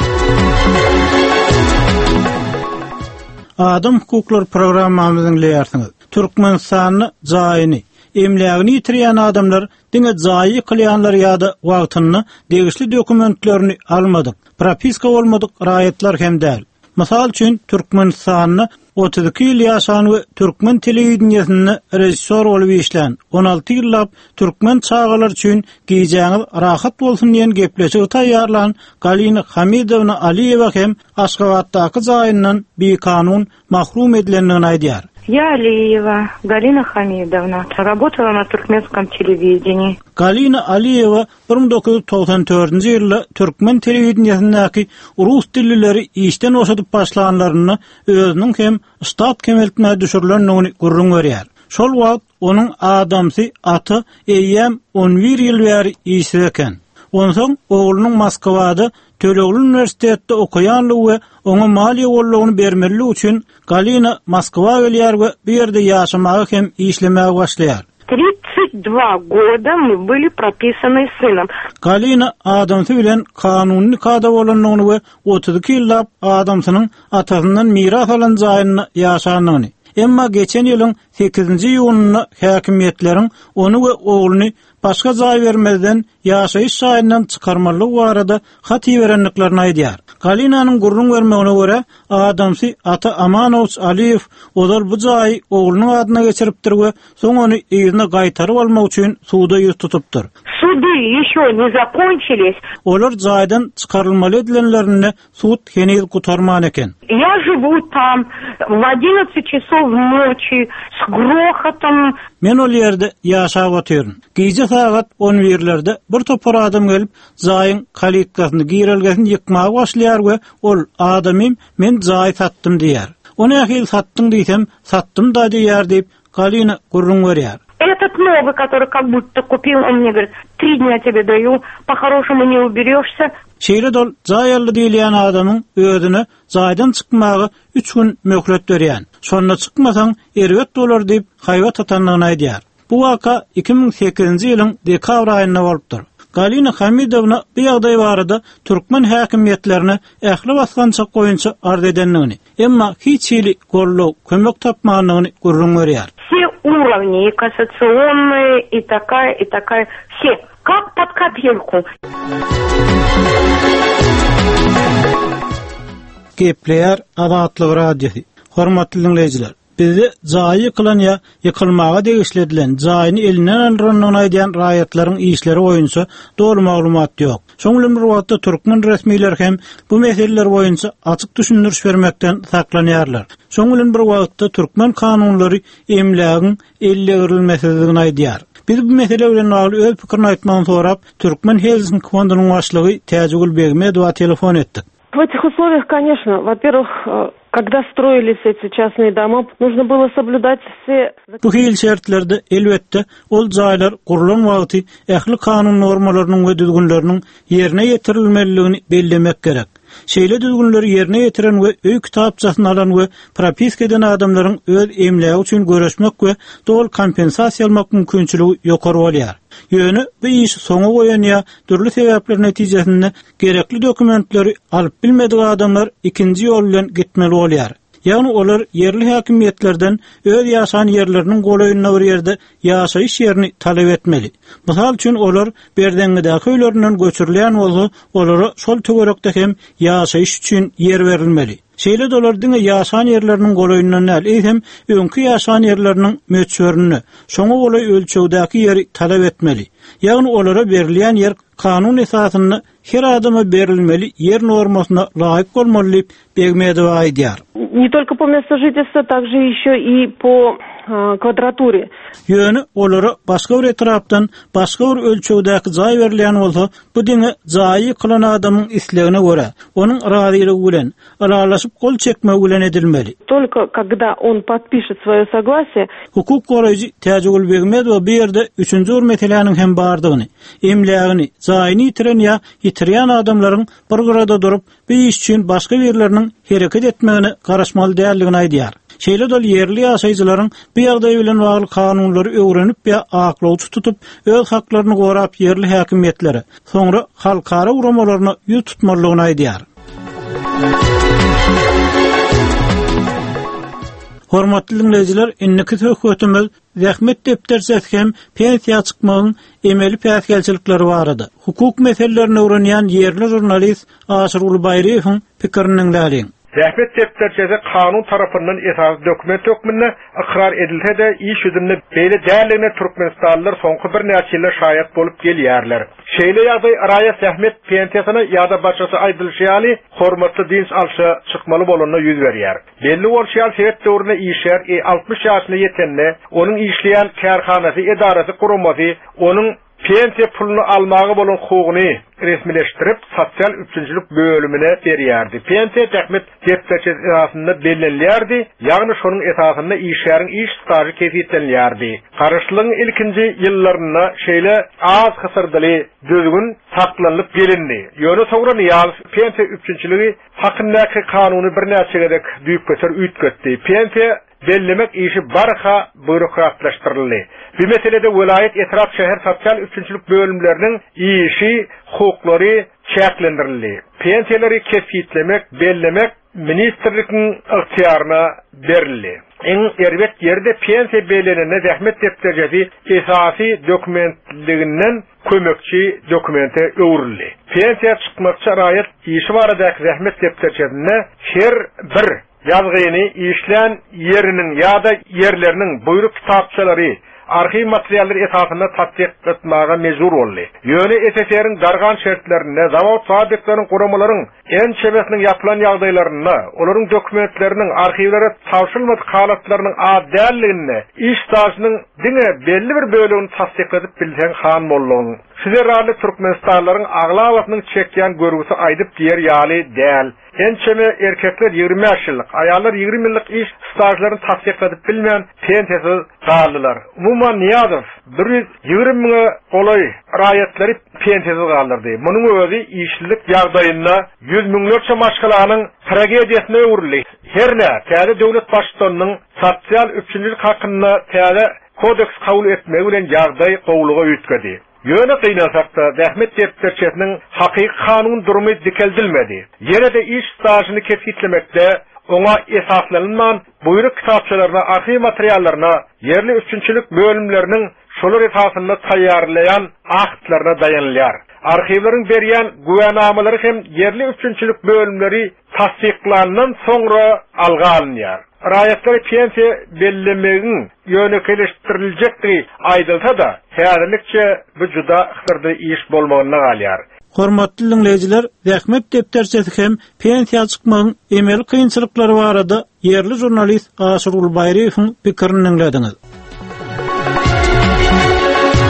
Adam hukuklar programmamyzyň leýärsiňiz. Türkmenistanyň jaýyny, emlegini ýitirýän adamlar diňe jaý kılýanlar ýa-da wagtyny degişli dokumentlerini almadyk. Propiska bolmadyk raýatlar hem däl. Mysal üçin Türkmenistanyň otuz iki ýyl ýaşan we türkmen telewizionyny rejissor bolup işlän on alty ýyllap türkmen çağalar üçin giýjäňiz rahat bolsun diýen gepleşigi taýýarlan Galina Hamidowna Aliyewa hem Aşgabatdaky jaýyndan bir kanun mahrum edilendigini aýdýar. Я Алиева, Галина Хамидовна, работала на туркменском телевидении. Galina Aliyewa bir ming dokuz yüz toksan dördünji ýylda türkmen telewizionyny rus dillileri işden oşadyp başlanlaryny özüniň hem stat kemeltine düşürilendigini gurrun görýär. Şol wagt onuň adamsy aty eýem on bir ýyl bäri işde eken. Onsoň oglunyň Moskwada Tölegül Üniversitetinde okuýanlygy we oňa maliýe gollagyny bermeli üçin Galina Moskwa gelýär we bu ýerde ýaşamagy hem işlemäge başlaýar. тридцать два года мы были прописаны сыном. Galina adamsy bilen kanuny kada bolanlygyny we otuz iki ýyllap adamsynyň atasyndan miras alan jaýyny ýaşanlygyny. Emma geçen ýylyň sekizinji ýunyny häkimetleriň onu we ogluny başga jaý bermezden ýaşaýyş jaýyndan çykarmalyk barada hat berenliklerini aýdýar. Galinanyň gurrun bermegine görä adamsy ata Amanow Aliyew olar bu jaý oglunyň adyna geçiripdir we soň ony ýerine gaýtaryp almak üçin suwda ýüz tutupdyr. Суды еще не закончились. Olar jaýdan çykarylmaly edilenlerini suwd henüz gutarman eken. Я живу там в одиннадцать часов ночи с грохотом. Men ol ýerde ýaşap otyryn. Gece saat on birlerde bir topar adam gelip jaýyň kalitkasyny girelgesini ýykmagy başlaýar we ol adamym men jaý satdym diýär. Ony ähil satdyň diýsem, satdym da diýär diýip Galina gurrun berýär. Этот новый, который как будто купил, он мне говорит, три дня тебе даю, по-хорошему не уберешься. Şeýle dol jaýaly diýilýän adamyň özüne jaýdan çykmagy üç gün möhlet berýän. Şonda çykmasaň erwet bolar diýip haýwat atanlygyny aýdýar. Bu waka iki ming sekizinji ýylyň dekabr aýynda bolupdyr. Galina Hamidowna bu ýagdaý barada türkmen häkimetlerini ähli basgançyk goýunça arz edenligini, emma hiç ýyly gollaw, kömek tapmanlygyny gurrun berýär. Все уровни, и кассационные, и такая, и такая, все, как под копирку. Gepleýär Azatlyk radiosu. Hormatly dinleýijiler, bizde jaý kılan ya ýykylmaga degişledilen jaýyny elinden alrynyny aýdýan raýatlaryň işleri boýunça dogry maglumat ýok. Şoňly bir wagtda türkmen resmiler hem bu meseleler boýunça açyk düşündiriş bermekden saklanýarlar. Şoňly bir wagtda türkmen kanunlary emlegiň elle girilmesizligini aýdýar. Biz bu mesele bilen agly öz pikirini aýtmagyny sorap, Türkmen Helsinki fondunyň başlygy Täjegül Begmedova telefon etdik. В этих условиях, конечно, во-первых, когда строились эти частные дома, нужно было соблюдать все... Bu hil şertlerde elbette ol jaýlar gurulan wagty ähli kanun normalarynyň we düzgünleriniň ýerine ýetirilmeliligini bellemek gerek. Şeýle düzgünleri ýerine ýetiren we öý kitapçasyny alan we propiska eden adamlaryň öz emlägi üçin göreşmek we dol kompensasiýa almak mümkinçiligi ýokary bolýar. Ýöne bu iş soňa goýan ýa türlü sebäpler netijesinde gerekli dokumentleri alyp bilmedik adamlar ikinji ýol bilen gitmeli bolýar. Ýagny olar yerli häkimiýetlerden öz ýaşan ýerleriniň golaýyna bir ýerde ýaşaýyş ýerini talap etmeli. Mysal üçin olar berdengideäki öýlerinden göçürilýän bolsa, olara şol töwerekde hem ýaşaýyş üçin ýer berilmeli. Şeýle dolar diňe ýaşan ýerleriniň golaýyna näl eýsem, öňkü ýaşan ýerleriniň möçberini, şoňa golay ölçegdäki ýeri talap etmeli. Ýagny olara berilýän ýer kanun esasyny her adama berilmeli, ýer normasyna laýyk bolmaly diýip Begmedova aýdýar. Не только по месту жительства, также еще и по э, квадратуре. Ýöne olara başga bir etrapdan, başga bir ölçegdäki jaý berilýän bolsa, bu diňe jaý kılan adamyň islegine görä, onuň razyligi bilen, aralaşyp kol çekmek bilen edilmeli. Только когда он подпишет своё согласие. Hukuk goraýjy Täjegül Begmedova bu ýerde üçünji bir meseleniň hem bardygyny, emlägini, jaýyny ýitiren ýa ýitirýän adamlaryň bir gyrada durup, bu iş üçin başga ýerleriniň hereket etmegini garaşmaly däldigini aýdýar. Şeýle dol yerli ýaşaýjylaryň bu ýagdaý bilen bagly kanunlary öwrenip ýa aklawçy tutup öz haklaryny gorap yerli häkimiýetlere, soňra halkara uramalaryna ýüz tutmalygyny aýdýar. Hormatly dinleýijiler, inniki hökümetimiz zähmet depderjesi hem pensiýa çykmagyň emeli päsgelçilikleri barady. Hukuk meselelerini öwrenýän yerli jurnalist Aşyr Ulbaýryň pikirini dinläýin. Zähmet depderjesi kanun tarapyndan esas dokument hökmünde ikrar edilse de iş yüzünde beýle däligine Türkmenistanlylar soňky bir näçe ýyl şaýat bolup gelýärler. Şeýle ýagdaý araya zähmet pensiýasyna ýa-da başgasy aýdylşýaly hormatly dins alşa çykmaly bolanyna ýüz berýär. Belli bolşýar sebäp döwrüne işler e altmış ýaşyna ýetende onuň işleýän kärhanasy edarasy gurulmasy onuň pensiya pulunu almagy bolan hukugyny resmileştirip sosial üçünçilik bölümine berýärdi. Pensiya täkmet depderjesi esasynda bellenilýärdi, ýagny şonuň esasynda işläriň iş staży kefiýetlenýärdi. Garaşlygyň ilkinji ýyllaryna şeýle az hysyrdyly düzgün saklanyp gelindi. Ýöne soňra ýaly pensiya üçünçiligi hakyndaky kanuny bir näçe gedek düýüp götür üýtgetdi. Pensiya bellemek işi barha bürokratlaştırıldı. Bir meselede vilayet etraf şehir sosyal üçünçülük bölümlerinin işi, hukuklary çäklendirildi. Pensiýalary kefiyetlemek, bellemek ministrlikiň ıhtiýaryna berildi. En erbet yerde pensiya bellenene zähmet depderjesi esasy dokumentliginden kömekçi dokumente öwrildi. Pensiya çykmakça raýat işi baradaky zähmet depderjesine her bir yazgyny işlän yeriniň ýa-da yerleriniň buyruk kitapçalary, arxiv materialleri esasında tatbiq etmäge mejbur boldy. Ýöne S S R-iň dargan şertlerine, zawod fabriklaryň guramalaryň en çebesiniň ýapylan ýagdaýlaryna, olaryň dokumentleriniň arxivlere tawşylmady halatlarynyň adalligine, iş stasynyň diňe belli bir bölümini tasdik edip bilsen han bollugyny. Size rally Türkmenistanlaryň aglawatynyň çekýän görgüsü aýdyp diýer ýaly däl. Ençeme erkekler ýigri ýaşlyk, aýallar ýigri ýyllyk iş stajlaryny tasdik edip bilmän pensiýasy galdylar. Umumyň niýadyr bir ýüz ýigri miň golay raýatlary pensiýasy galdyrdy. Munyň özi işlik ýagdaýyna ýüz miňlerçe maşgalanyň tragediýasyna öwrüldi. Herne täze döwlet başçylygynyň sosial üçünçilik hakyna täze kodeks kabul etmegi bilen ýagdaý gowluga ýetkedi. Ýöne kıynasakda zähmet depderjesiniň hakyky kanun durumy dikeldilmedi. Ýene de iş stasyny kefiyetlemekde oňa esaslanman buyruk kitapçalaryna, arxiv materiallaryna, yerli üçünçilik bölümleriniň şolar esasynda taýýarlayan aktlaryna dayanylýar. Arxivleriň berýän güwännamalary hem yerli üçünçilik bölümleri tasdiklandan soňra alga alınýar. Raýatlary pensiýa bellemegiň ýönekleşdiriljekdi aýdylsa da, häzirlikçe bu juda ıhtyrdy iş bolmagyna galýar. Hormatly dinleýijiler, zähmet depderjesi hem pensiýa çykmagyň emel kynçylyklary barada yerli jurnalist Aşyr Ulbaýryň pikirini dinlediňiz.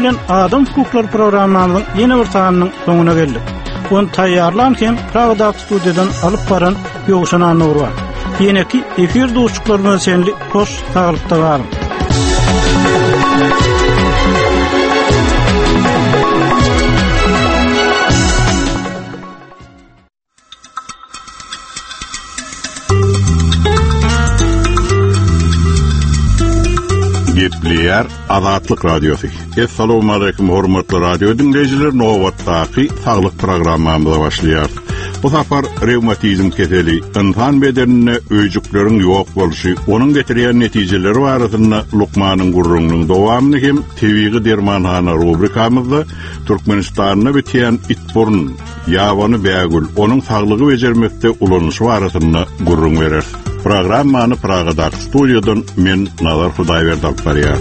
bilen Adam Hukuklar programmamyzyň ýene bir sanynyň soňuna geldik. Onu taýýarlan hem Pragada studiýadan alyp baran Ýogşan Anur bar. Ýene-ki efir dostluklarymyz senli hoş taýlykda barym. Gepleýär Azatlyk radiosu. Assalamu alaykum hormatly radio dinleýijiler, nowatdaky saglyk programmamyza başlaýar. Bu safar reumatizm keseli, insan bedenine öýjükleriň ýok boluşy, onuň getirýän netijeleri barasynda Lukmanyň gurrungyň dowamyny hem tebigi dermanhana rubrikamyzda Türkmenistanyna bitýän itburun, ýawany bägül, onuň saglygy bejermekde ulanýşy barasynda gurrun berer. Programmany Pragada studiýadan men Nazar Hudaýberdi alyp barýar.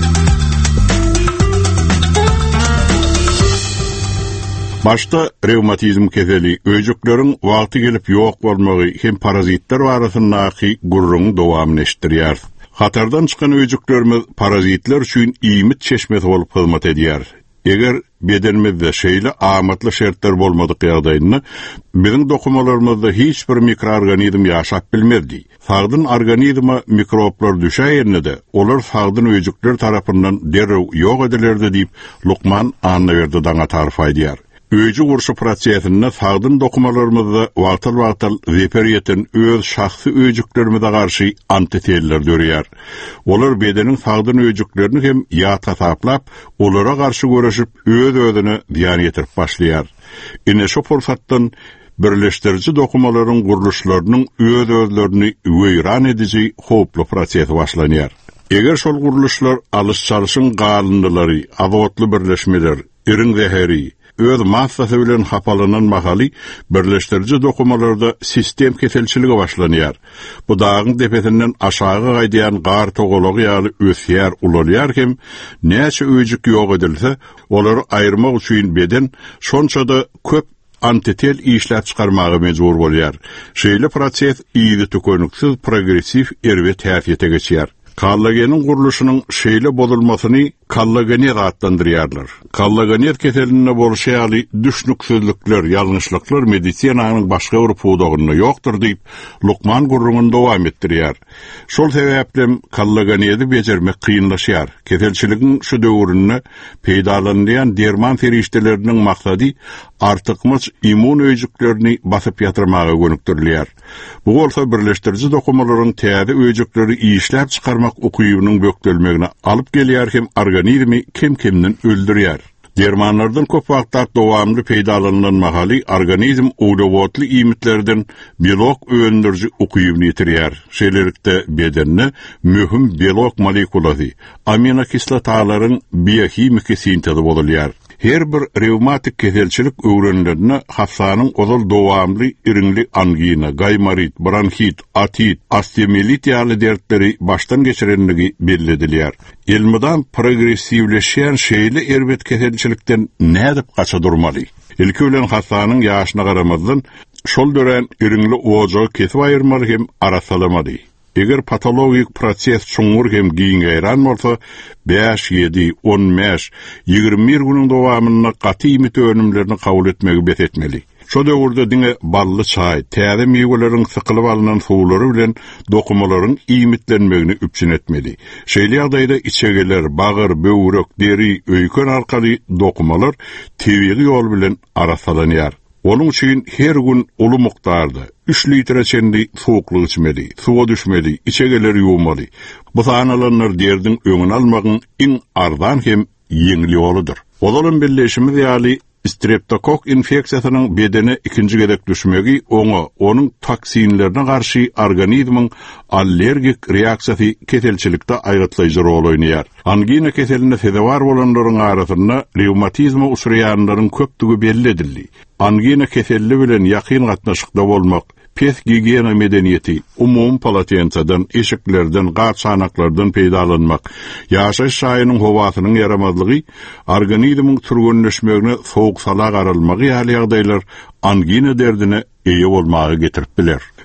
Başta reumatizm keseli, öýjükleriň wagty gelip ýok bolmagy hem parazitler barasyndaky gurrun dowamyny eşitdirýär. Hatardan çykan öýjüklerimiz parazitler üçin iýmit çeşmesi bolup hyzmat edýär. Eger bedenimizde şeýle amatly şertler bolmadyk ýagdaýynda biziň dokumalarymyzda hiç bir mikroorganizm ýaşap bilmezdi. Sagdyn organizma mikroplar düşäýärnede olar sagdyn öýjükler tarapyndan derrew ýok edilerdi diýip Lukman Annaberdi daňa tarif edýär. Öýjü gurşy prosesinde sagdyn dokumalarymyzda wagtal-wagtal zeperiyeten öz şahsy öýjüklerimize garşy antiteller dörýär. Olar bedeniň sagdyn öýjüklerini hem ýata taplap, olara garşy görüşip öz-özüne ziýan ýetirip başlaýar. Ine şu fursatdan birleşdirici dokumalaryň guruluşlarynyň öz-özlerini weýran edici hoply proses başlanýar. Eger şol guruluşlar alış-çalyşyň galındylary, awatly birleşmeler, iriň zäheri, öz massasy bilen hapalanan mahaly birleşdirici dokumalarda sistem keselçiligi başlanýar. Bu dağın tepesinden aşağı gaýdýan gar togalagy ýaly ösýär ulalýar hem näçe öýjük ýok edilse, olary aýyrmak üçin beden şonçada köp antitel işläp çykarmagy mejbur bolýar. Şeýle proses iýdi tükönüksiz progressiv erwe täsirete geçýär. Kollageniň guruluşynyň şeýle bolulmasyny kollageniyet adlandyrýarlar. Kollageniyet keseline bolşaýaly düşnüksizlikler, ýalňyşlyklar medisinaňyň başga bir pudagyny ýokdur diýip Lukman gurrungyny dowam etdirýär. Şol sebäplen kollageniyeti bejermek kynlaşýar. Keselçiligiň şu döwründe peýdalanýan derman ferişdeleriniň maksady artykmyş immun öýjüklerini basyp ýatyrmagy gönükdirilýär. Bu bolsa birleşdirici dokumalaryň täze öýjükleri işläp çykarmak ukybynyň bökdelmegine alyp gelýär hem organizmi kim-kimden öldürýär. Dermanlardan köp wagtlar dowamly peýdalanan mahaly organizm ulawatly iýmitlerden biolog öndürji ukybyny ýitirýär. Şeýlelikde bedenine möhüm biolog molekulary, amino kislotalaryň biohimik sintezi bolýar. Her bir reumatik keselçilik öwrenlerine hasanyň ozal dowamly iriňli angina, gaymarit, bronhit, atit, astemilit ýaly dertleri baştan geçirenligi belledilýär. Elmidan progressivleşýän şeýle erbet keselçilikden nädip gaça durmaly? Ilki bilen hasanyň ýaşyna garamazdan şol dören iriňli ojagy kesip aýyrmaly hem arasalamaly. Eger patologik proses çoňur hem giňeýran bolsa, beş, ýedi, on beş, ýygrimi bir günüň dowamyna gaty ýmit önümlerini kabul etmegi bet etmeli. Şo döwürde diňe bally çaý, täze meýweleriň sykylyp alynan suwlary bilen dokumalaryň ýmitlenmegini üpçün etmeli. Şeýle ýagdaýda içegeler, bagyr, böwrek, deri, öýkön arkaly dokumalar tebigi ýol bilen arasalanýar. Onun için her gün ulu muktarda üç litre çendi soğukluğu içmeli, suğa düşmeli, içegeleri yuğmalı. Bu sanalanlar derdin öňüni almagın en ardan hem yeňli oludur. Olalım birleşimi ýaly streptokok infeksiýasynyň bedene ikinji gerek düşmegi oňa, onuň toksinlerine garşy organizmiň allergik reaksiýasy keselçilikde aýratlaýjy rol oýnaýar. Angina keseline sedebar bolanlaryň arasynda reumatizma uçraýanlaryň köpdügi belli edildi. Angina keselli bilen ýakyn gatnaşykda bolmak, pes gigiyena medeniyeti, umum palatentadan, eşiklerden, gaçanaklardan peýdalanmak, ýaşaş şaýynyň howasynyň yaramazlygy, organizmiň türgünleşmegine soğuk sala garalmagy ýaly ýagdaýlar angina derdine eýe bolmagy getirip biler.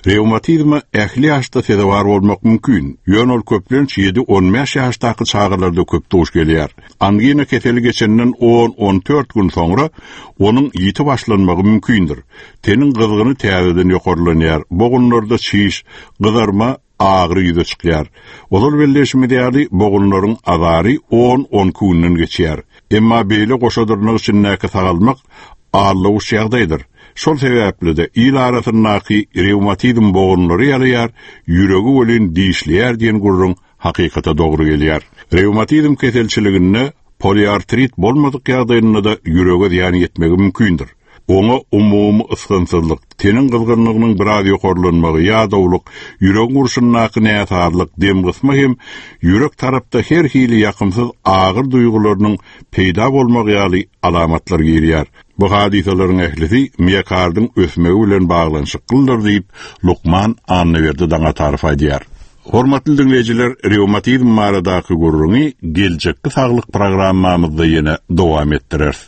Reumatizma ähli ýaşda tedawar bolmak mümkin. Ýönol köplenç ýedi on beş ýaşdaky çağlarda köp duş gelýär. Angina keseli geçenden on on dört gün soňra onuň ýiti başlanmagy mümkindir. Tenin gyzgyny täzeden ýokarlanýar. Bogunlarda şiş, gyzarma, ağrı ýüze çykýar. Olar belleşmede ýaly bogunlaryň azary on on günden geçýär. Emma beýle goşadyrnyň üçin näke sagalmak ağırlığı ýagdaýdyr. Şol sebäple de il arasyndaky reumatizm bogunlary ýalyar, ýüregi bolan diýişleýär diýen gurrun hakykata dogry gelýär. Reumatizm keselçiligine poliartrit bolmadyk ýagdaýynda da ýürege ýany ýetmegi mümkindir. Oňa umumy ysgynsyzlyk, tenin gyzgynlygynyň biraz ýokarlanmagy, ýa-dawlyk, ýürek gurşunnaky näsarlyk, dem gysma hem ýürek tarapda her hili ýakymsyz agyr duýgularynyň peýda bolmagy ýaly alamatlar gelýär. Bu hadisalaryň ählisi miýakardyň ösmegi bilen baglanşyklydyr diýip Lukman Annewerdi daňa tarif edýär. Hormatly dinleýijiler, reumatizm maradaky gurruny geljekki saglyk programmamyzda ýene dowam etdirýär.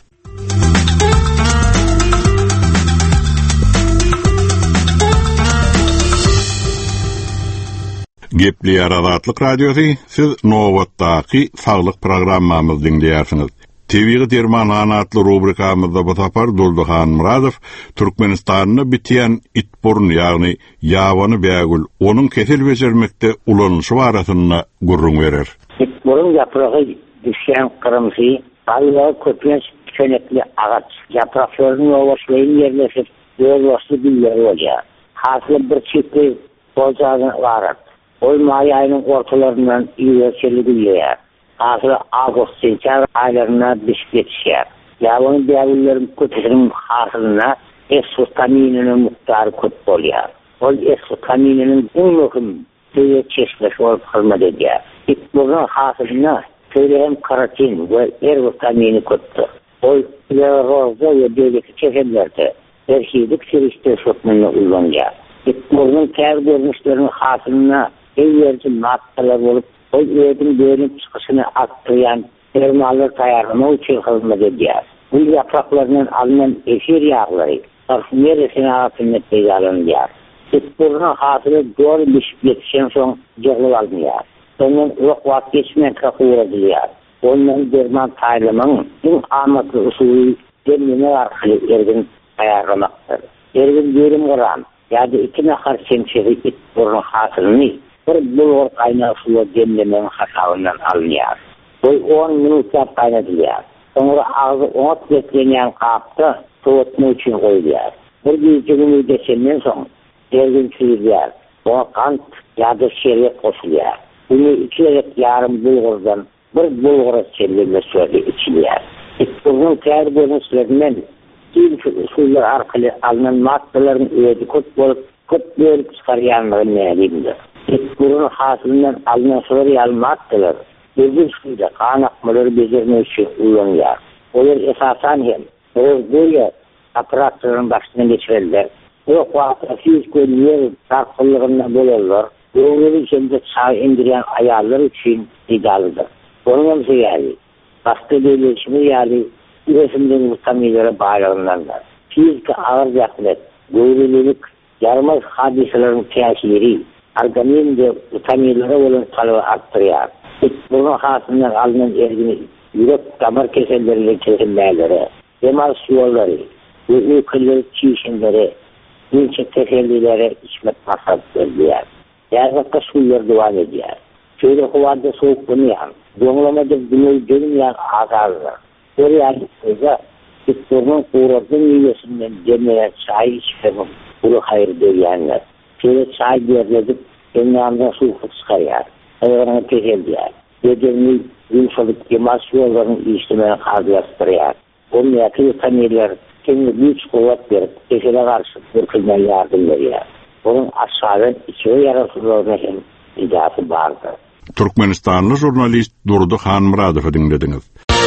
Gepli Aradatlyk Radiosu, siz Nowatdaky saglyk programmamyzdy dinleýärsiňiz. T V-ge derman anatly rubrikamyzda bu tapar Dulduhan Muradow Türkmenistanyny bitýän itburun ýagny ýawany bägül onuň kesel bejermekde ulanýşy barasyna gurrun berer. Itburun ýapragy düşýän kırmysy, aýla köpüň çönekli agaç ýapraklaryny owaşlaýan ýerleşip, ýolbaşly bilýär bolýar. Hasly bir çykdy boljagy barat. Oy may ayının ortalarından ýöçeli bilýär. Hasly awgust sentyabr aýlaryna düşüp ýetişýär. Ýawany bägüllerin köpüň hasylyna esfutamininiň muktary köp bolýar. Ol esfutamininiň iň möhüm töýe çeşmeş bolup hyzmat edýär. Itburun hasylyna töýem karatin we ervitamini köpdir. Ol ýa-rozda we döwletli çeşmelerde erhidik serişte şokmany ullanýar. Itburun kär görnüşlerini hasylyna eýerci maddalar bolup, o ýerdin bölüp çykyşyny artdyrýan termalar taýýarlamak üçin hyzmat edýär. Bu ýapraklarynyň alynan efir ýaglary parfümeriýa resinatyny peýdalanýar. Itburun hasyly doğru düşüp ýetişen soň ýyglyp alınýar. Onuň ýok wagt geçmän kakura edilýär. Onuň derman taýýarlamanyň iň amatly usuly demleme arkaly ergin taýýarlamakdyr. Ergin ýerim goran ýa-da iki nahar çemçegi itburun hasylyny bir bulgur kaynağı suya demlemenin hasabından alınýar. Bu on minutlar kaynatılýar. Sonra ağzı ot bekleyen kapta soğutma için koyulýar. Bir gece günü geçenden soň dergin çürülýär. O kant ya da şerbet koşulýar. Bunu iki elek yarım bulgurdan bir bulgura çevirme sürede içilýär. İtburun kär görnüşlerinden il usullar arkaly alınan maddalaryň öýedi köp bolup köp bölüp çykarýanlygyny nädimdir. Itburun hasylynyň alynan soýaly maddalar özü suda kanakmaları bezermek üçin ullanýar. Olar esasan hem özgürýe apparatlaryň başyna geçirilýär. Bu wagtda fizik ýer tarpylygyna bolarlar. Öwrüli içinde çay indirýän aýallar üçin idealdyr. Onuň söýäli başga belirtişme ýaly üretimden mutamilere bağlananlar. Fizik ağır ýaklet, göwrülilik, yarmaz hadiselerin täsiri organizmde mutamilere bolan talaby artdyrýar. Bunun hasylynyň alynan ergini ýürek damar kesellerine kesilmäleri, demar suwallary, öýküler çiýişinleri, ýürek keselliklere içmek maksat edilýär. Ýa-da suwlar dowam edýär. Şöyle howada soğuk bulunýan, joňlamada dünya dönýän azarlar. Bir ýerde itburun gururdyň ýesinden demler çay içmek bu hayır diýenler. Şöyle çay berip Enňanda suw çykarýar. Ayağına keselýär. Ýedirni ýumşalyp ýemaşýarlaryň işlemini hazırlaşdyrýar. Onuň ýaky tanýlar kendi güç gowat berip, kesele garşy bir kılmay ýardym berýär. Onuň aşağı içe ýaraşyklaryna hem idafy bardyr. Türkmenistanly jurnalist Durduhan Muradowy dinlediňiz.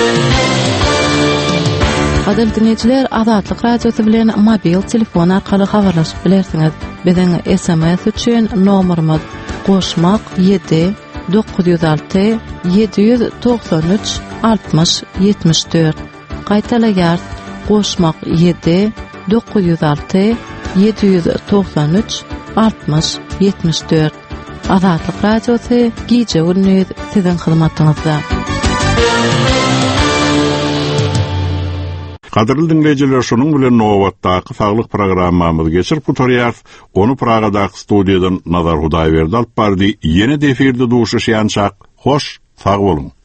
Adil dinleyijiler, Azatlyk radiosu bilen mobil telefon arkaly habarlaşyp bilersiňiz. Biziň S M S üçin nomerimiz goşmak ýedi dokuz yüz alty yedi yüz doksan üç altmış yetmiş dört. Gaýtalaýar goşmak ýedi dokuz yüz alty yedi yüz doksan üç altmış yetmiş dört. Azatlyk radiosu gije gündüz sizin hyzmatyňyzda. Kadrly dinleyijiler, şonuň bilen nowatdaky saglyk programmamyzy geçirip gutarýar. Onu Pragadaky studiýadan Nazar Hudaýberdi alyp bardy. Ýene defirde duşuşýançak. Hoş, sag bolun.